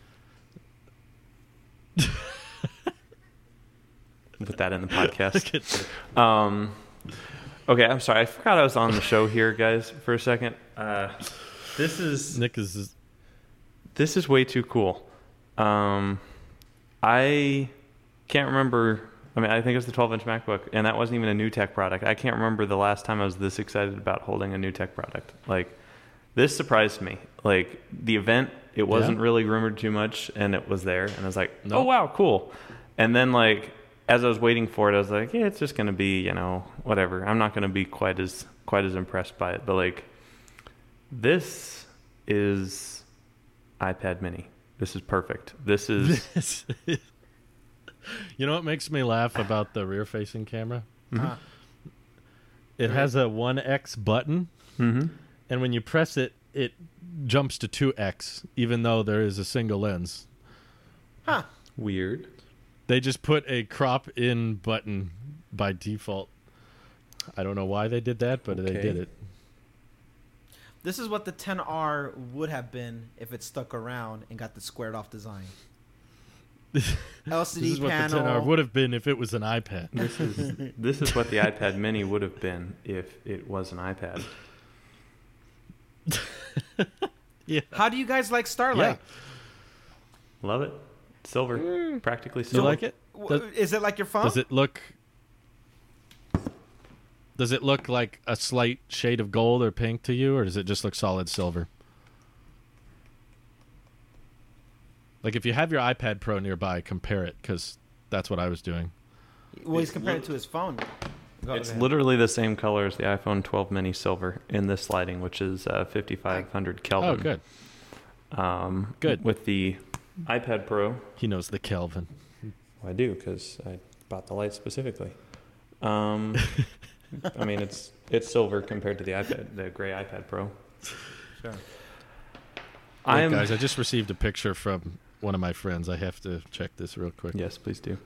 Put that in the podcast. Look at this. Um, okay, I'm sorry. I forgot I was on the show here, guys, for a second. Uh, this is Nick is this is way too cool. Um, I can't remember. I mean, I think it was the twelve inch MacBook, and that wasn't even a new tech product. I can't remember the last time I was this excited about holding a new tech product. Like, this surprised me. Like, the event, it wasn't Yeah. really rumored too much, and it was there, and I was like, No. oh, wow, cool. And then, like, as I was waiting for it, I was like, yeah, it's just going to be, you know, whatever. I'm not going to be quite as quite as impressed by it. But, like, this is iPad Mini. This is perfect. This is... this. You know what makes me laugh about the rear-facing camera? uh, It has a one X button, mm-hmm. and when you press it, it jumps to two X, even though there is a single lens. huh. Weird. They just put a crop in button by default. I don't know why they did that, but they Okay. did it. This is what the ten R would have been if it stuck around and got the squared off design. L C D This is what panel. the ten R would have been if it was an iPad. This is this is what the iPad Mini would have been if it was an iPad. Yeah. How do you guys like Starlight? Love it. Silver. Practically Do you silver. like it? W- Is it like your phone? Does it look? Does it look like a slight shade of gold or pink to you, or does it just look solid silver? Like if you have your iPad Pro nearby, compare it, because that's what I was doing. Well, he's comparing it to his phone. Go It's ahead. literally the same color as the iPhone twelve mini silver in this lighting, which is uh, fifty-five hundred Kelvin. Oh, good. Um, Good. With the iPad Pro, He knows the Kelvin. well, I do because I bought the light specifically. Um, I mean, it's it's silver compared to the iPad, the gray iPad Pro. Sure. I Look, am, guys, I just received a picture from one of my friends. I have to check this real quick. yes, please do.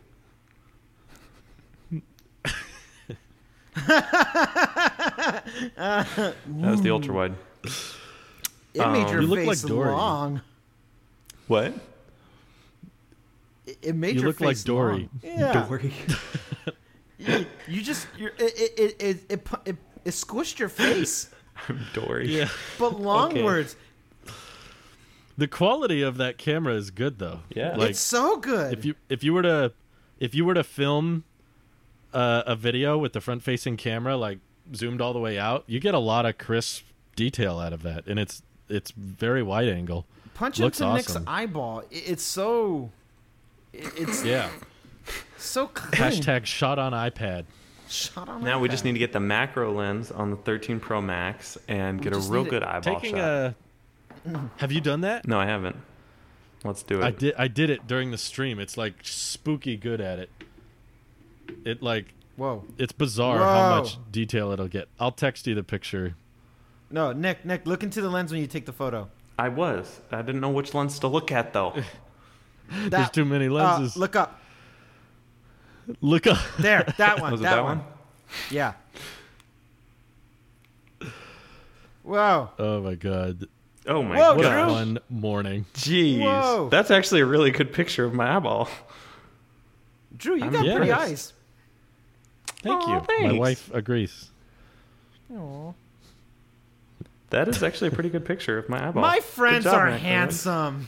That was the ultra wide. It made Um, your You look face like Dory. long. What? It, it made You your look like face Dory. long. Yeah. Dory. You, you just you're, it, it, it, it, it, pu- it, it squished your face. I'm Dory. Yeah. But long Okay. words. The quality of that camera is good, though. Yeah. Like It's so good. if you if you were to if you were to film uh, a video with the front-facing camera, like zoomed all the way out, you get a lot of crisp detail out of that, and it's it's very wide angle. Punch looks into Nick's awesome. eyeball. It, it's so. It, it's Yeah. so clean. Hashtag shot on iPad. Shut on Now my we just back. need to get the macro lens on the thirteen Pro Max and We get a just real need it- good eyeball Taking shot. a. Have you done that? No, I haven't. Let's do it. I did. I did it during the stream. It's like spooky good at it. It like Whoa. it's bizarre how Whoa. much detail it'll get. I'll text you the picture. No, Nick. Nick, look into the lens when you take the photo. I was. I didn't know which lens to look at though. There's That, too many uh, lenses. look up. Look up. There. That one. Was it that, that one. one? Yeah. Whoa. Oh my god. Oh my Whoa, What a gosh. fun morning. Jeez. Whoa. That's actually a really good picture of my eyeball. Drew, you I'm got pretty impressed. eyes. Thank Aw, you. My thanks. wife agrees. Aw. That is actually a pretty good picture of my eyeball. My Good friends job, are Mac, man. handsome.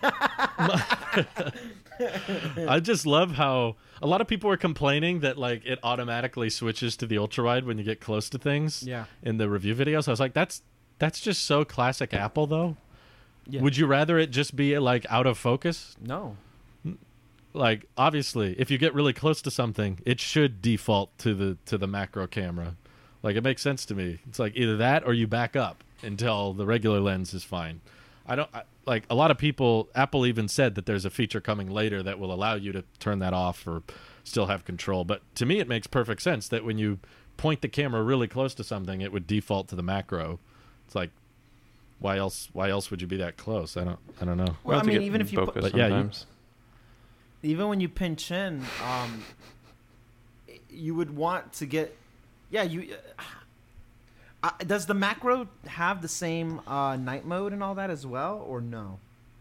I just love how a lot of people were complaining that like it automatically switches to the ultra wide when you get close to things. Yeah. In the review videos, I was like, that's that's just so classic Apple, though. Yeah. Would you rather it just be like out of focus? No. Like obviously, if you get really close to something, it should default to the to the macro camera. Like it makes sense to me. It's like either that or you back up until the regular lens is fine. I don't I, like a lot of people. Apple even said that there's a feature coming later that will allow you to turn that off or still have control. But to me, it makes perfect sense that when you point the camera really close to something, it would default to the macro. It's like, why else? Why else would you be that close? I don't. I don't know. Well, I have to mean, get even if you focus But yeah, you- sometimes. Even when you pinch in, um, you would want to get. Yeah, you. Uh, uh, does the macro have the same uh, night mode and all that as well, or no?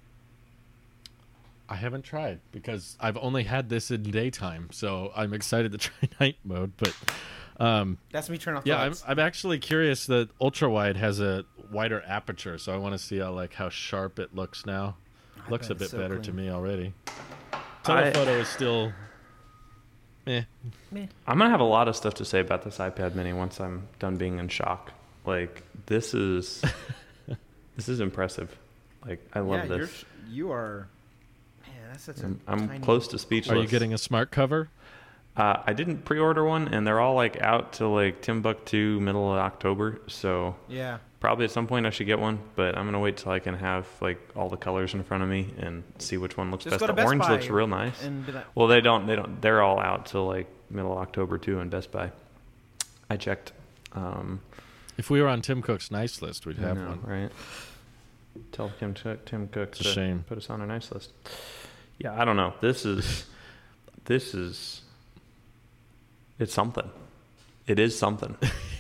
I haven't tried because I've only had this in daytime, so I'm excited to try night mode. But um, That's me turning off. yeah, the I'm, lights. I'm actually curious that ultra wide has a wider aperture, so I want to see how like how sharp it looks now. I Looks a bet bit it's so better to clean. me already. I- Telephoto is still, eh. Meh. I'm gonna have a lot of stuff to say about this iPad Mini once I'm done being in shock. Like this is this is impressive. Like I love yeah, this. You're, you are. Man, that's such a. I'm, I'm tiny- close to speechless. Are you getting a smart cover? Uh, I didn't pre-order one, and they're all like out to like Timbuktu middle of October. So Yeah. probably at some point I should get one, but I'm gonna wait till I can have like all the colors in front of me and see which one looks Just best. go to The Best orange Buy looks real nice. And be like, Well, they don't. They don't. They're all out till like middle of October too in Best Buy. I checked. Um, If we were on Tim Cook's nice list, we'd I have know, one. right? Tell Tim Cook, Tim Cook It's a to shame. put us on our nice list. Yeah, I don't know. This is, this is, it's something. It is something.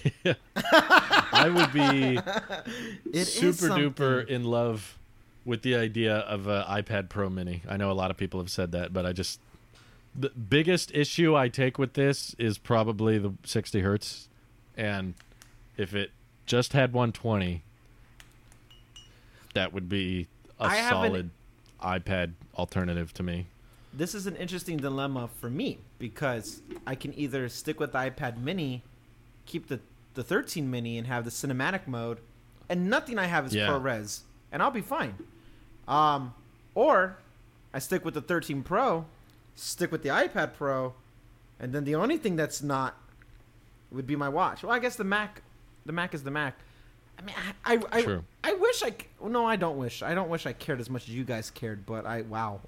I would be It is super something. duper in love with the idea of an iPad Pro Mini. I know a lot of people have said that, but I just the biggest issue I take with this is probably the sixty hertz, and if it just had one twenty, that would be a I haven't- solid iPad alternative to me. This is an interesting dilemma for me because I can either stick with the iPad Mini, keep the the thirteen mini and have the cinematic mode, and nothing I have is Yeah. ProRes, and I'll be fine. Um, or I stick with the thirteen Pro, stick with the iPad Pro, and then the only thing that's not would be my watch. Well, I guess the Mac, the Mac is the Mac. I mean, I I, I, True. I wish I c- no, I don't wish. I don't wish I cared as much as you guys cared, but I wow,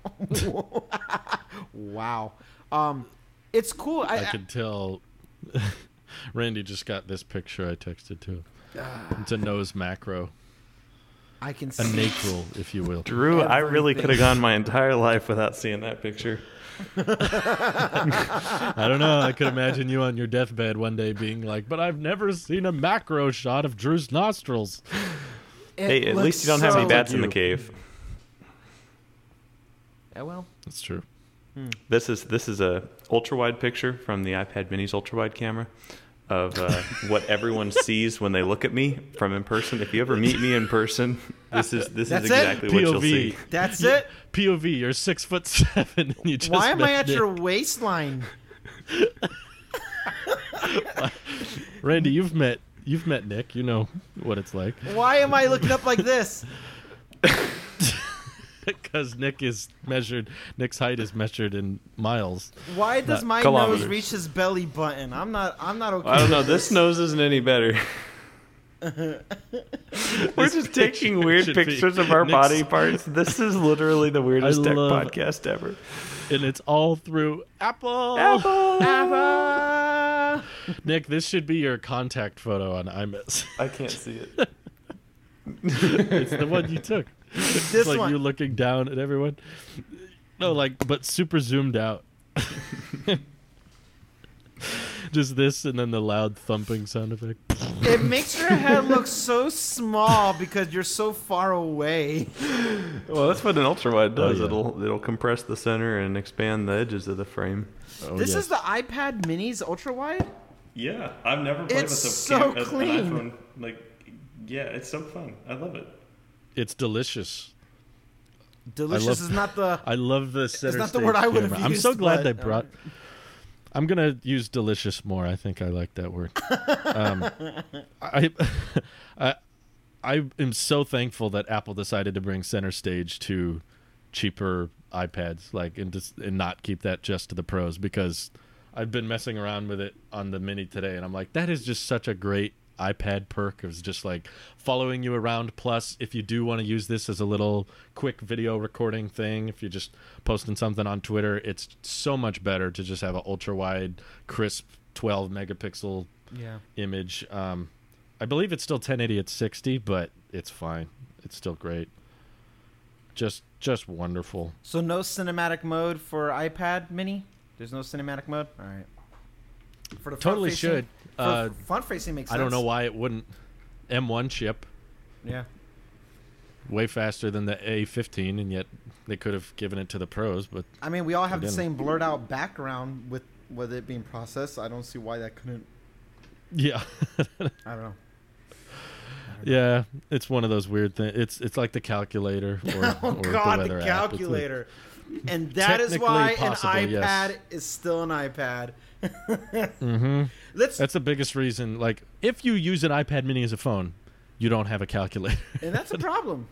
wow. Um, it's cool. I, I could tell. Randy just got this picture I texted to him. It's a nose macro, I can a see. nacral, if you will. Drew, I really Everything. could have gone my entire life without seeing that picture. I don't know. I could imagine you on your deathbed one day being like, "But I've never seen a macro shot of Drew's nostrils." It Hey, at looks least you don't have any so- bats in the you. cave. Yeah, well, That's true. This is this is a ultra wide picture from the iPad Mini's ultra wide camera of uh, what everyone sees when they look at me from in person. If you ever meet me in person, this is this That's is it? exactly what you'll P O V. see. that's it. P O V. You're six foot seven, and you just. Why am I met at Nick. your waistline? Randy, you've met you've met Nick. You know what it's like. Why am I looking up like this? Because Nick is measured. Nick's height is measured in miles. Why does Not my kilometers. nose reach his belly button? I'm not. I'm not okay. I don't know. with This nose isn't any better. We're just taking picture weird should be pictures of our Nick's- body parts. This is literally the weirdest I tech love- podcast ever. And it's all through Apple. Apple. Abba! Nick, this should be your contact photo on iMess. I can't see it. It's the one you took. It's This like one. you looking down at everyone. No, like, but super zoomed out. Just this and then the loud thumping sound effect. It makes your head look so small because you're so far away. Well, that's what an ultra wide does. Oh, yeah. It'll it'll compress the center and expand the edges of the frame. Oh, This yes. is the iPad Mini's ultra wide. Yeah, I've never played It's with a so cam- a- an clean. iPhone. Like, yeah, it's so fun. I love it. It's delicious. Delicious love- is not the. I love the center not the stage word I would have camera. I'm so used, glad but, they uh, brought. I'm gonna use delicious more. I think I like that word. um, I, I, I am so thankful that Apple decided to bring center stage to cheaper iPads, like, and just and not keep that just to the pros, because I've been messing around with it on the Mini today, and I'm like, that is just such a great iPad perk. It's just like following you around. Plus, if you do want to use this as a little quick video recording thing, if you're just posting something on Twitter, it's so much better to just have an ultra wide, crisp twelve megapixel Yeah. image. Um, I believe it's still ten eighty at sixty, but it's fine. It's still great. Just, just wonderful. So no cinematic mode for iPad Mini. There's no cinematic mode. All right. For the Totally front-facing- should. For Uh, front facing makes I sense. don't know why it wouldn't. M one chip, Yeah. way faster than the A fifteen, and yet they could have given it to the pros. But I mean, we all have the didn't. same blurred out background with with it being processed. I don't see why that couldn't. yeah, I don't know. yeah, it's one of those weird things. It's it's like the calculator or, Oh or God, the the weather app. It's like- calculator. And that is Technically why possible, an iPad yes. is still an iPad. Mhm. Let's That's the biggest reason. Like, if you use an iPad Mini as a phone, you don't have a calculator. and that's a problem.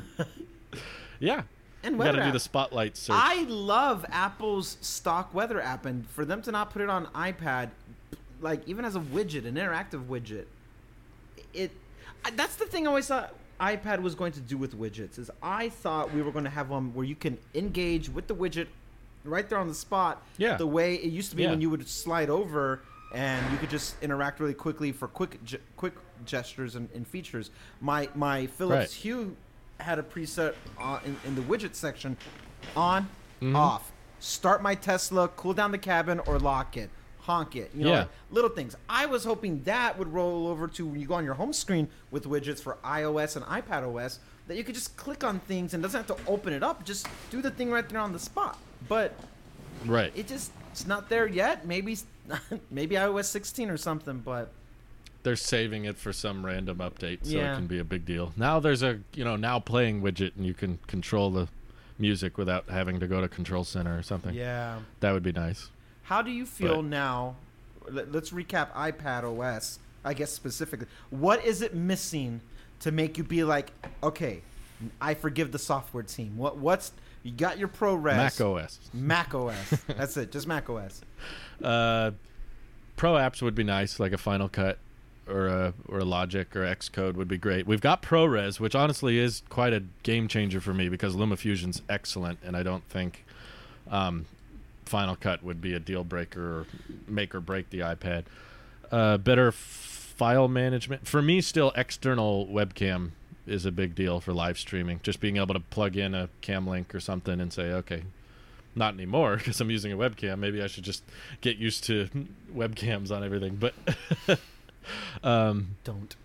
yeah, And you weather got to do app. the spotlight search. I love Apple's stock weather app, and for them to not put it on iPad, like even as a widget, an interactive widget, it. I- That's the thing I always thought iPad was going to do with widgets. Is I thought we were going to have one where you can engage with the widget right there on the spot. Yeah. The way it used to be Yeah. when you would slide over and you could just interact really quickly for quick ge- quick gestures and, and features. My my Philips Right. Hue had a preset on, in, in the widget section, on, Mhm. off, start my Tesla, cool down the cabin, or lock it, honk it. You know, Yeah. like little things. I was hoping that would roll over to when you go on your home screen with widgets for iOS and iPadOS, that you could just click on things and doesn't have to open it up. Just do the thing right there on the spot. But right. it just it's not there yet. Maybe maybe iOS sixteen or something. But They're saving it for some random update, so Yeah. it can be a big deal. Now there's a you know now playing widget, and you can control the music without having to go to Control Center or something. yeah. That would be nice. How do you feel But- now? let, let's recap iPad O S. I guess specifically, what is it missing to make you be like, okay, I forgive the software team? What what's you got your ProRes Mac O S. Mac O S. That's it, just Mac O S. Uh, Pro apps would be nice, like a Final Cut or a or a Logic or Xcode would be great. We've got ProRes, which honestly is quite a game changer for me because LumaFusion's excellent, and I don't think um, Final Cut would be a deal breaker or make or break the iPad. Uh, better f- file management for me. Still, external webcam is a big deal for live streaming. Just being able to plug in a cam link or something and say, okay. Not anymore because I'm using a webcam. Maybe I should just get used to webcams on everything. But um, Don't.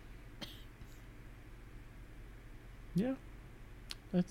Yeah, that's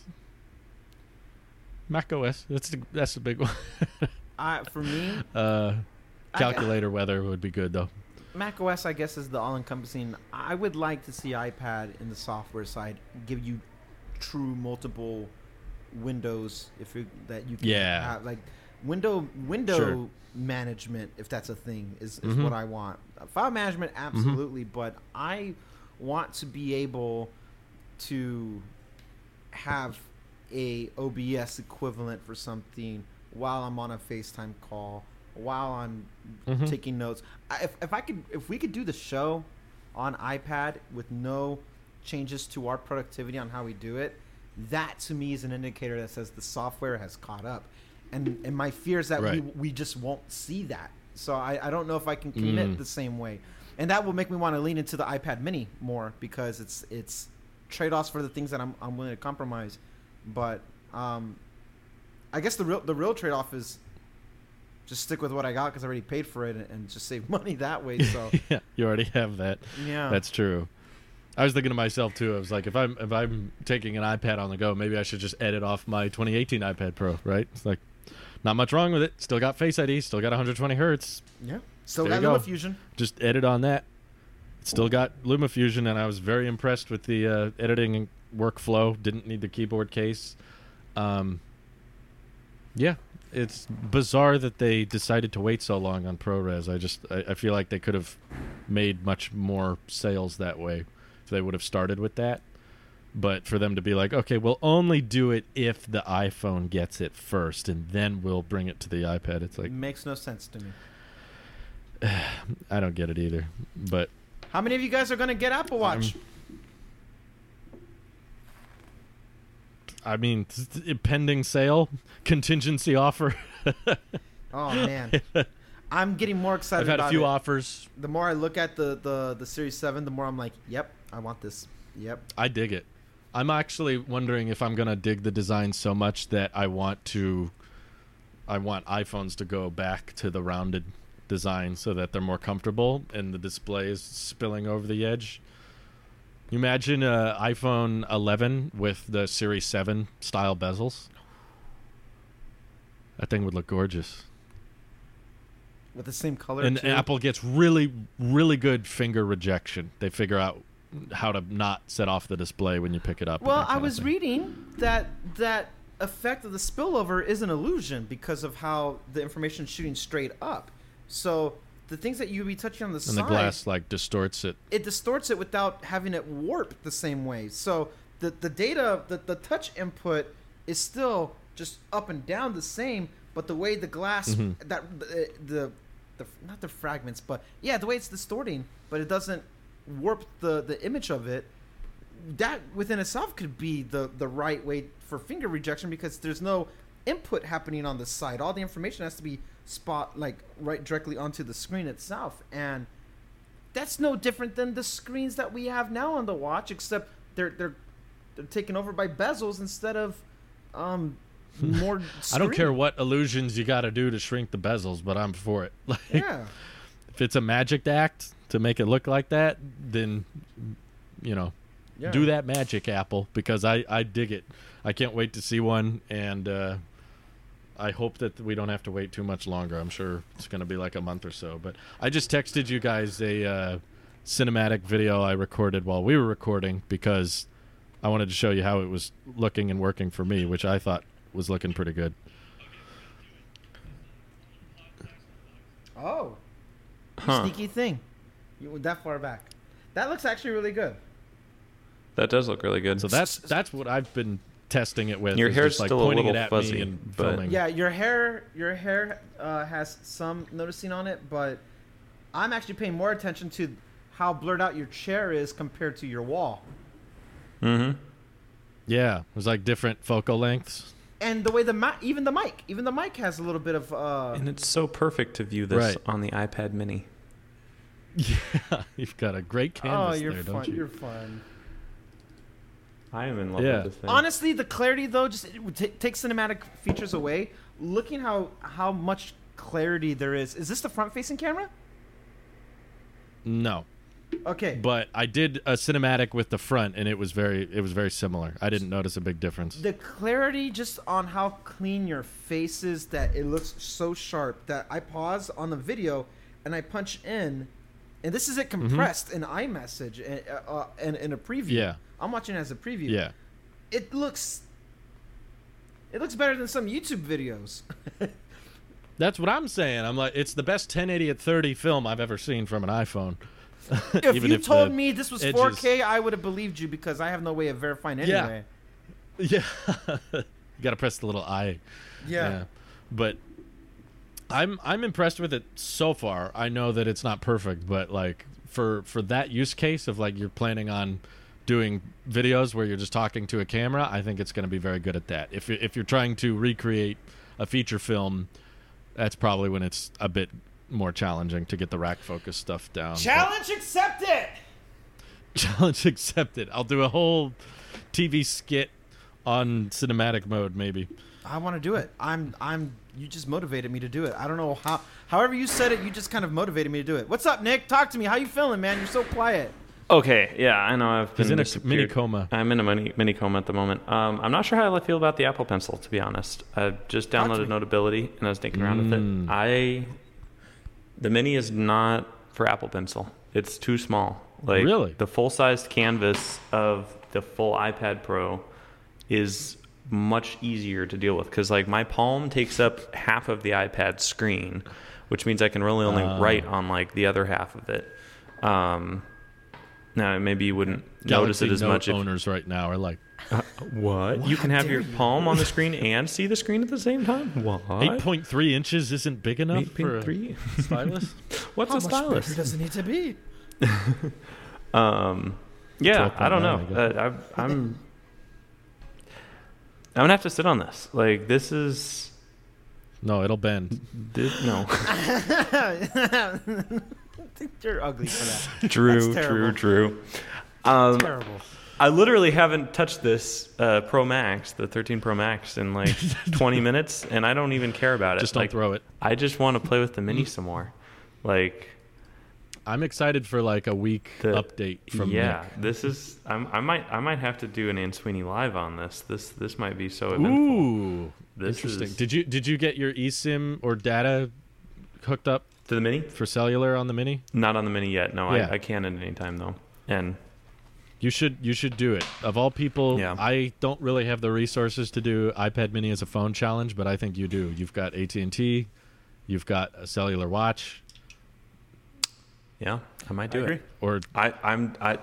Mac O S. That's the, that's the big one. I for me, uh, I- calculator weather would be good though. Mac O S, I guess, is the all-encompassing. I would like to see iPad in the software side give you true multiple windows if you, that you can Yeah. have, like window window Sure. management, if that's a thing, is, is Mhm. what I want. File management, absolutely, but I want to be able to have a O B S equivalent for something while I'm on a FaceTime call, while I'm Mhm. taking notes. I, if, if I could, if we could do the show on iPad with no changes to our productivity on how we do it, that to me is an indicator that says the software has caught up. And and my fear is that Right. we, we just won't see that. So I, I don't know if I can commit Mm. the same way. And that will make me want to lean into the iPad mini more because it's it's trade-offs for the things that I'm I'm willing to compromise. But um, I guess the real the real trade-off is just stick with what I got because I already paid for it and, and just save money that way. So Yeah, you already have that. yeah, That's true. I was thinking to myself too. I was like, if I'm if I'm taking an iPad on the go, maybe I should just edit off my twenty eighteen iPad Pro. Right? It's like not much wrong with it. Still got Face I D. Still got one hundred twenty hertz. yeah. Still There got you go. LumaFusion. Just edit on that. Still got LumaFusion, and I was very impressed with the uh, editing workflow. Didn't need the keyboard case. Um, yeah, it's bizarre that they decided to wait so long on ProRes. I just I, I feel like they could have made much more sales that way if they would have started with that. But for them to be like, okay, we'll only do it if the iPhone gets it first, and then we'll bring it to the iPad. It's like, Makes no sense to me. I don't get it either. But How many of you guys are going to get Apple Watch? I mean, t- t- pending sale, contingency offer. Oh man, I'm getting more excited. I've had about a few it. offers. The more I look at the, the the Series seven, the more I'm like, yep, I want this. Yep. I dig it. I'm actually wondering if I'm gonna dig the design so much that I want to. I want iPhones to go back to the rounded design so that they're more comfortable and the display is spilling over the edge. You imagine an iPhone eleven with the Series seven style bezels? That thing would look gorgeous. With the same color. And too. Apple gets really, really good finger rejection. They figure out how to not set off the display when you pick it up. and Well, that I kind of was thing. reading that that effect of the spillover is an illusion because of how the information is shooting straight up. So the things that you would be touching on the And side, the glass like distorts it. it distorts it without having it warp the same way. So the the data, the, the touch input is still just up and down the same, but the way the glass Mhm. that the, the the not the fragments, but yeah, the way it's distorting, but it doesn't warp the the image of it. That within itself could be the the right way for finger rejection because there's no input happening on the side. All the information has to be spot like right directly onto the screen itself, and that's no different than the screens that we have now on the watch, except they're they're they're taken over by bezels instead of um more. I don't care screen. what illusions you got to do to shrink the bezels, but I'm for it. Like, Yeah. if it's a magic act to make it look like that, then you know, Yeah. do that magic, Apple, because I I dig it. I can't wait to see one, and uh, I hope that we don't have to wait too much longer. I'm sure it's going to be like a month or so. But I just texted you guys a uh, cinematic video I recorded while we were recording because I wanted to show you how it was looking and working for me, which I thought was looking pretty good. Oh. Huh. sneaky thing. You went that far back. That looks actually really good. That does look really good. So that's that's what I've been testing it with. Your is hair's just, like, still a pointing little it at fuzzy, me and but- filming. Yeah, your hair, your hair uh, has some noticing on it, but I'm actually paying more attention to how blurred out your chair is compared to your wall, Mm-hmm. Yeah, it was like different focal lengths. and the way the mic, even the mic, even the mic has a little bit of. Uh, And it's so perfect to view this Right. on the iPad Mini. Yeah, you've got a great oh, canvas you're there, fun. don't you? You're fun. I am in love Yeah. with this thing. Honestly, the clarity though, just it would ta- take cinematic features away. Looking how how much clarity there is. Is this the front-facing camera? No, Okay. but I did a cinematic with the front, and it was very it was very similar. I didn't notice a big difference. The clarity just on how clean your face is, that it looks so sharp that I pause on the video and I punch in, and this is it compressed in iMessage and uh, uh, and in a preview. Yeah. I'm watching it as a preview. Yeah, It looks it looks better than some YouTube videos. that's what I'm saying. I'm like, it's the best ten eighty at thirty film I've ever seen from an iPhone. If Even you if told the me this was edges- four K, I would have believed you because I have no way of verifying Yeah. anyway. Yeah, you got to press the little I. Yeah. But I'm I'm impressed with it so far. I know that it's not perfect, but like for for that use case of like you're planning on doing videos where you're just talking to a camera, I think it's going to be very good at that. If you- if you're trying to recreate a feature film, that's probably when it's a bit more challenging to get the rack focus stuff down. But- Challenge accepted. challenge accepted. I'll do a whole T V skit on cinematic mode, maybe. I want to do it. I'm I'm you just motivated me to do it. I don't know how however you said it, you just kind of motivated me to do it. What's up, Nick? Talk to me. How you feeling, man? You're so quiet. Okay, yeah, I know I've been He's in a disappeared. mini coma. I'm in a mini, mini coma at the moment. Um, I'm not sure how I feel about the Apple Pencil, to be honest. I just Talk to downloaded me. Notability, and I was thinking around with Mm. it. I the Mini is not for Apple Pencil. It's too small. Like Really? the full-sized canvas of the full iPad Pro is much easier to deal with because like my palm takes up half of the iPad screen, which means I can really only Ah. write on like the other half of it. Um, now maybe you wouldn't notice Galaxy it as Note much if owners right now are like, what? You can have your palm on the screen and see the screen at the same time? What? eight point three inches isn't big enough eight for point three? a stylus? What's How a much stylus? bigger does it need to be? Um, yeah, I don't know. twelve point nine, I Uh, I, I'm I'm gonna have to sit on this. Like this is No, it'll bend. this, no. I think you're ugly for that. True, That's true, terrible. true. Um, Terrible. I literally haven't touched this uh, Pro Max, the thirteen Pro Max, in like twenty minutes, and I don't even care about it. Just don't like, throw it. I just want to play with the Mini some more. Like, I'm excited for like a week The- update from yeah, Nick. this is. I'm, I might. I might have to do an Ann Sweeney live on this. This. This might be so eventful. Ooh, This interesting. is- Did you did you get your eSIM or data hooked up To the Mini? for cellular on the Mini? Not on the Mini yet. No, Yeah. I, I can at any time though. And You should you should do it. Of all people, Yeah. I don't really have the resources to do iPad Mini as a phone challenge, but I think you do. You've got A T and T, you've got a cellular watch, yeah, I might do I agree. it. or I, I'm. I.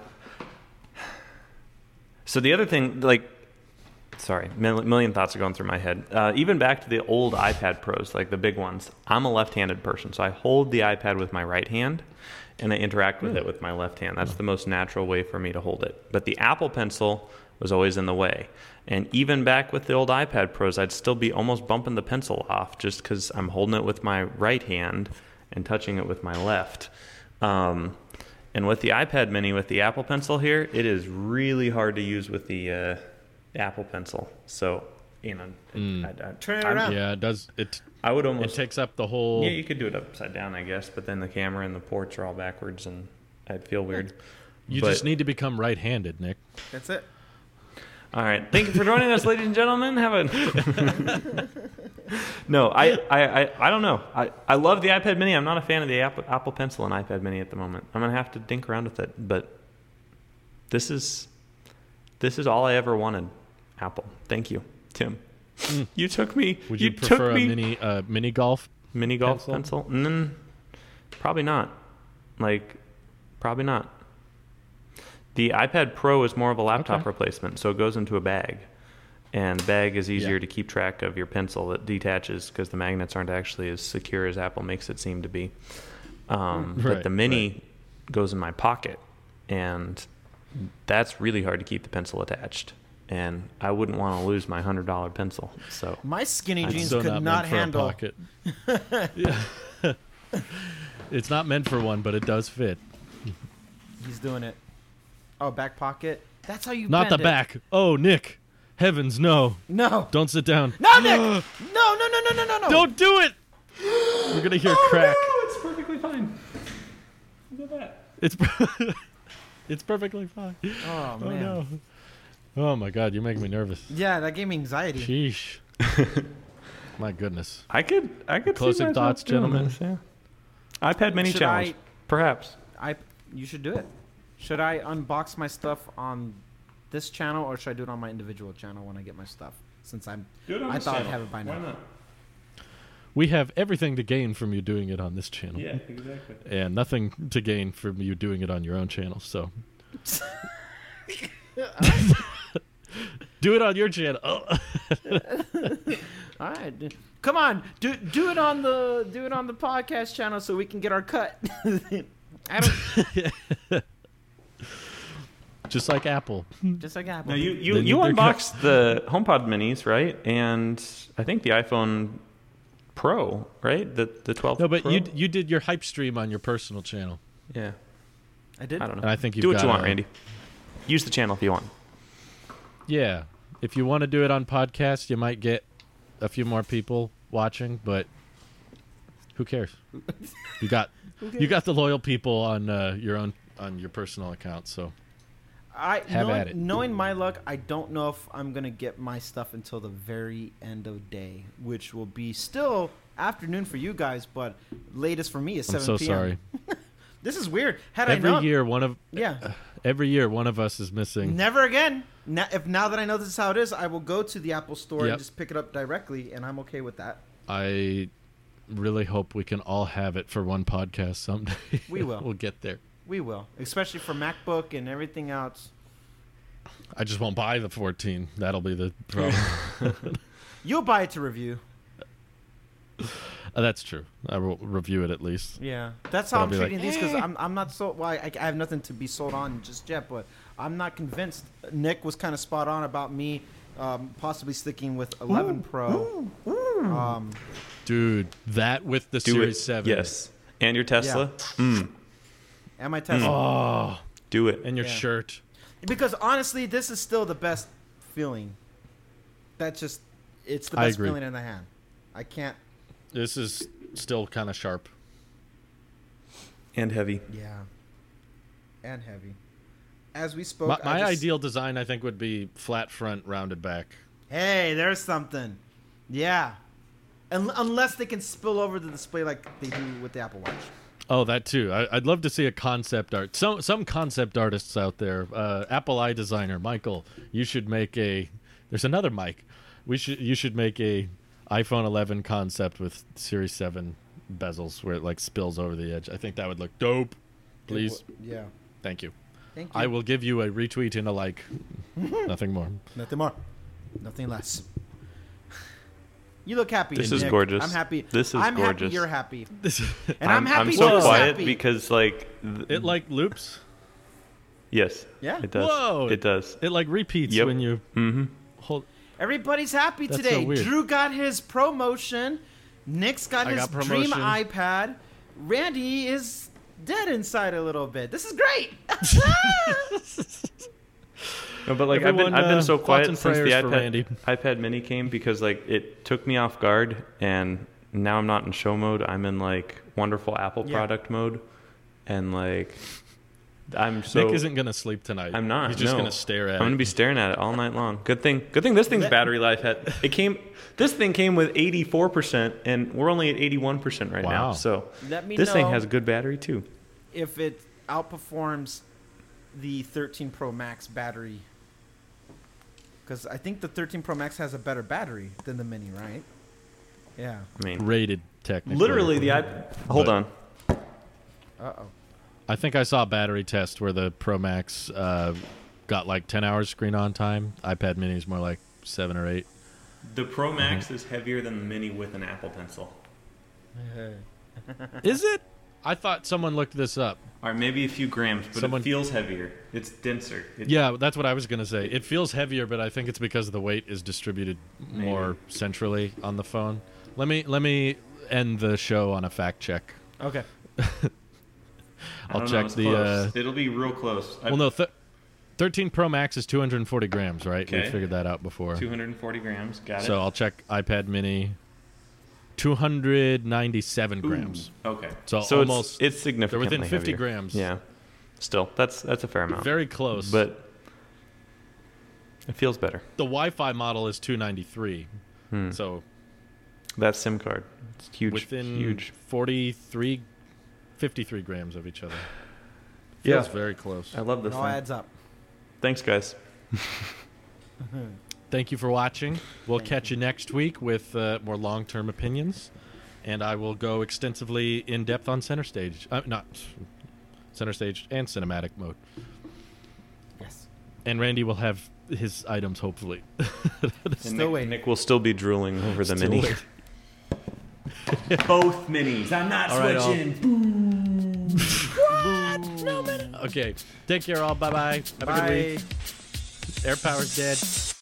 So the other thing, like, sorry, mil- million thoughts are going through my head. Uh, even back to the old iPad Pros, like the big ones. I'm a left-handed person, so I hold the iPad with my right hand, and I interact with it with my left hand. That's the most natural way for me to hold it. But the Apple Pencil was always in the way. And even back with the old iPad Pros, I'd still be almost bumping the pencil off just because I'm holding it with my right hand and touching it with my left. Um, and with the iPad Mini, with the Apple Pencil here, it is really hard to use with the uh, Apple Pencil. So, you know, Mm. I, I, Turn it I'm- around. yeah, it does it I would it almost takes up the whole yeah, you could do it upside down, I guess, but then the camera and the ports are all backwards, and I'd feel weird. you But- just need to become right-handed, Nick. That's it. All right, thank you for joining us, ladies and gentlemen. Have a no, I, I, I, I don't know. I, I love the iPad Mini. I'm not a fan of the Apple, Apple Pencil and iPad Mini at the moment. I'm gonna have to dink around with it, but this is this is all I ever wanted. Apple, thank you, Tim. You took me. Would you, took prefer me, a mini uh, mini golf? mini golf pencil? pencil? Mm, probably not. Like, probably not. The iPad Pro is more of a laptop Okay. replacement, so it goes into a bag. And the bag is easier Yeah. to keep track of your pencil. It detaches because the magnets aren't actually as secure as Apple makes it seem to be. Um, but Right, the Mini goes in my pocket, and that's really hard to keep the pencil attached. And I wouldn't want to lose my one hundred dollars pencil. So My skinny It's jeans So could not, not meant for a handle. pocket. Yeah. It's not meant for one, but it does fit. He's doing it. Oh, back pocket. That's how you. Not the bend it. back. Oh, Nick. Heavens, no. No. Don't sit down. No, Nick. no, no, no, no, no, no, no. Don't do it. We're going to hear crack. it's perfectly fine. Look at that. It's it's perfectly fine. Oh Oh, man. no. Oh, my God. You're making me nervous. Yeah, that gave me anxiety. Sheesh. My goodness. I could, I could. see Closing myself thoughts, doing gentlemen? this, yeah. iPad Mini Should challenge, I- perhaps. I. You should do it. Should I unbox my stuff on this channel, or should I do it on my individual channel when I get my stuff? Since I'm, I thought I'd have it by now. We have everything to gain from you doing it on this channel. Yeah, exactly. And nothing to gain from you doing it on your own channel. So do it on your channel. Oh. All right, d- come on, do do it on the do it on the podcast channel so we can get our cut. I don't Just like Apple. just like Apple. No, you you, They you need their unboxed the HomePod Minis, right? And I think the iPhone Pro, right? The the twelve. No, but Pro? you you did your hype stream on your personal channel. Yeah, I did. I don't know. And I think you've Do what got you want, a- Randy. Use the channel if you want. Yeah. If you want to do it on podcast, you might get a few more people watching, but who cares? You got you got the loyal people on uh, your own on your personal account, so I Have knowing, at it. knowing my luck, I don't know if I'm gonna get my stuff until the very end of day, which will be still afternoon for you guys, but latest for me is I'm seven so p m. sorry. This is weird. Had I Every known, year one of yeah, every year one of us is missing. never again. Now, if now that I know this is how it is, I will go to the Apple Store Yep. and just pick it up directly, and I'm okay with that. I really hope we can all have it for one podcast someday. We will. We'll get there. We will, especially for MacBook and everything else. I just won't buy the fourteen. That'll be the problem. You'll buy it to review. Uh, that's true. I will review it at least. Yeah, that's But how I'll I'm be like, treating these because "Eh." I'm I'm not so. Well, I, I have nothing to be sold on just yet, but I'm not convinced. Nick was kind of spot on about me um, possibly sticking with eleven Pro. Um, Dude, that with the Do Series it. seven. Yes. And your Tesla. Mm. and my Tesla, Oh, Do it. and your Yeah. shirt. because honestly, this is still the best feeling. That's just it's the I best agree. feeling in the hand. I can't. This is still kind of sharp. And heavy. Yeah, and heavy. As we spoke, My, I my just- ideal design, I think, would be flat front, rounded back. Hey, there's something. Yeah. Un- unless they can spill over the display like they do with the Apple Watch. Oh, that too. I, I'd love to see a concept art. Some some concept artists out there. Uh, Apple Eye designer Michael, you should make a. There's another Mike. We should you should make a iPhone eleven concept with Series seven bezels where it like spills over the edge. I think that would look dope. Please, Yeah. thank you. Thank you. I will give you a retweet and a like. Nothing more. Nothing more. Nothing less. You look happy. This is Nick. gorgeous. I'm happy. This is I'm gorgeous. happy you're happy. This And I'm, happy I'm so you're quiet happy. because, like, th- it like loops. yes. Yeah. It does. Whoa. It does. It like repeats Yep. when you Mm-hmm. hold. Everybody's happy That's today. so weird. Drew got his promotion. Nick's got I his got dream promotion. iPad. Randy is dead inside a little bit. This is great. No, but like Everyone, I've been I've been uh, so thoughts quiet and since the prayers for Randy. iPad iPad Mini came because like it took me off guard, and now I'm not in show mode. I'm in like wonderful Apple Yeah. product mode, and like I'm so Nick isn't gonna sleep tonight. I'm not. He's just no. gonna stare at I'm gonna it. be staring at it all night long. Good thing. Good thing this thing's Let- battery life had. It came. This thing came with eighty-four percent, and we're only at eighty-one percent right now. Wow. So Let me this thing know has a good battery too. if it outperforms the thirteen Pro Max battery. Because I think the thirteen Pro Max has a better battery than the Mini, right? Yeah. I mean, rated technically. literally the iPad. Hold But- on. Uh oh. I think I saw a battery test where the Pro Max uh, got like ten hours screen on time. iPad Mini is more like seven or eight. The Pro Max is heavier than the Mini with an Apple Pencil. Is it? I thought someone looked this up. Or maybe a few grams, but Someone- it feels heavier. It's denser. It, Yeah, that's what I was going to say. It feels heavier, but I think it's because the weight is distributed more centrally on the phone. Let me let me end the show on a fact check. Okay. I I'll don't know, check it's the. close. Uh, It'll be real close. I- well, no, th- thirteen Pro Max is two hundred forty grams, right? We Okay. figured that out before. two hundred forty grams. Got it. So I'll check iPad Mini. two hundred ninety-seven grams. Okay. So, So almost it's, it's significantly they're within fifty heavier. grams. Yeah. Still, that's that's a fair amount. Very close. But it feels better. the Wi-Fi model is two ninety-three. Hmm. So That SIM card, it's huge. within huge. forty-three, fifty-three grams of each other. Yeah. Feels very close. I love It this all thing. adds up. Thanks, guys. Thank you for watching. We'll catch you next week with uh, more long-term opinions, and I will go extensively in depth on Center Stage, uh, not Center Stage and cinematic mode. Yes. And Randy will have his items hopefully. And Still Nick, waiting. Nick will still be drooling over the Still mini. waiting. Both minis. I'm not All right, all- switching. Okay, take care all. Bye bye. Have a good Bye. week. Air power's dead.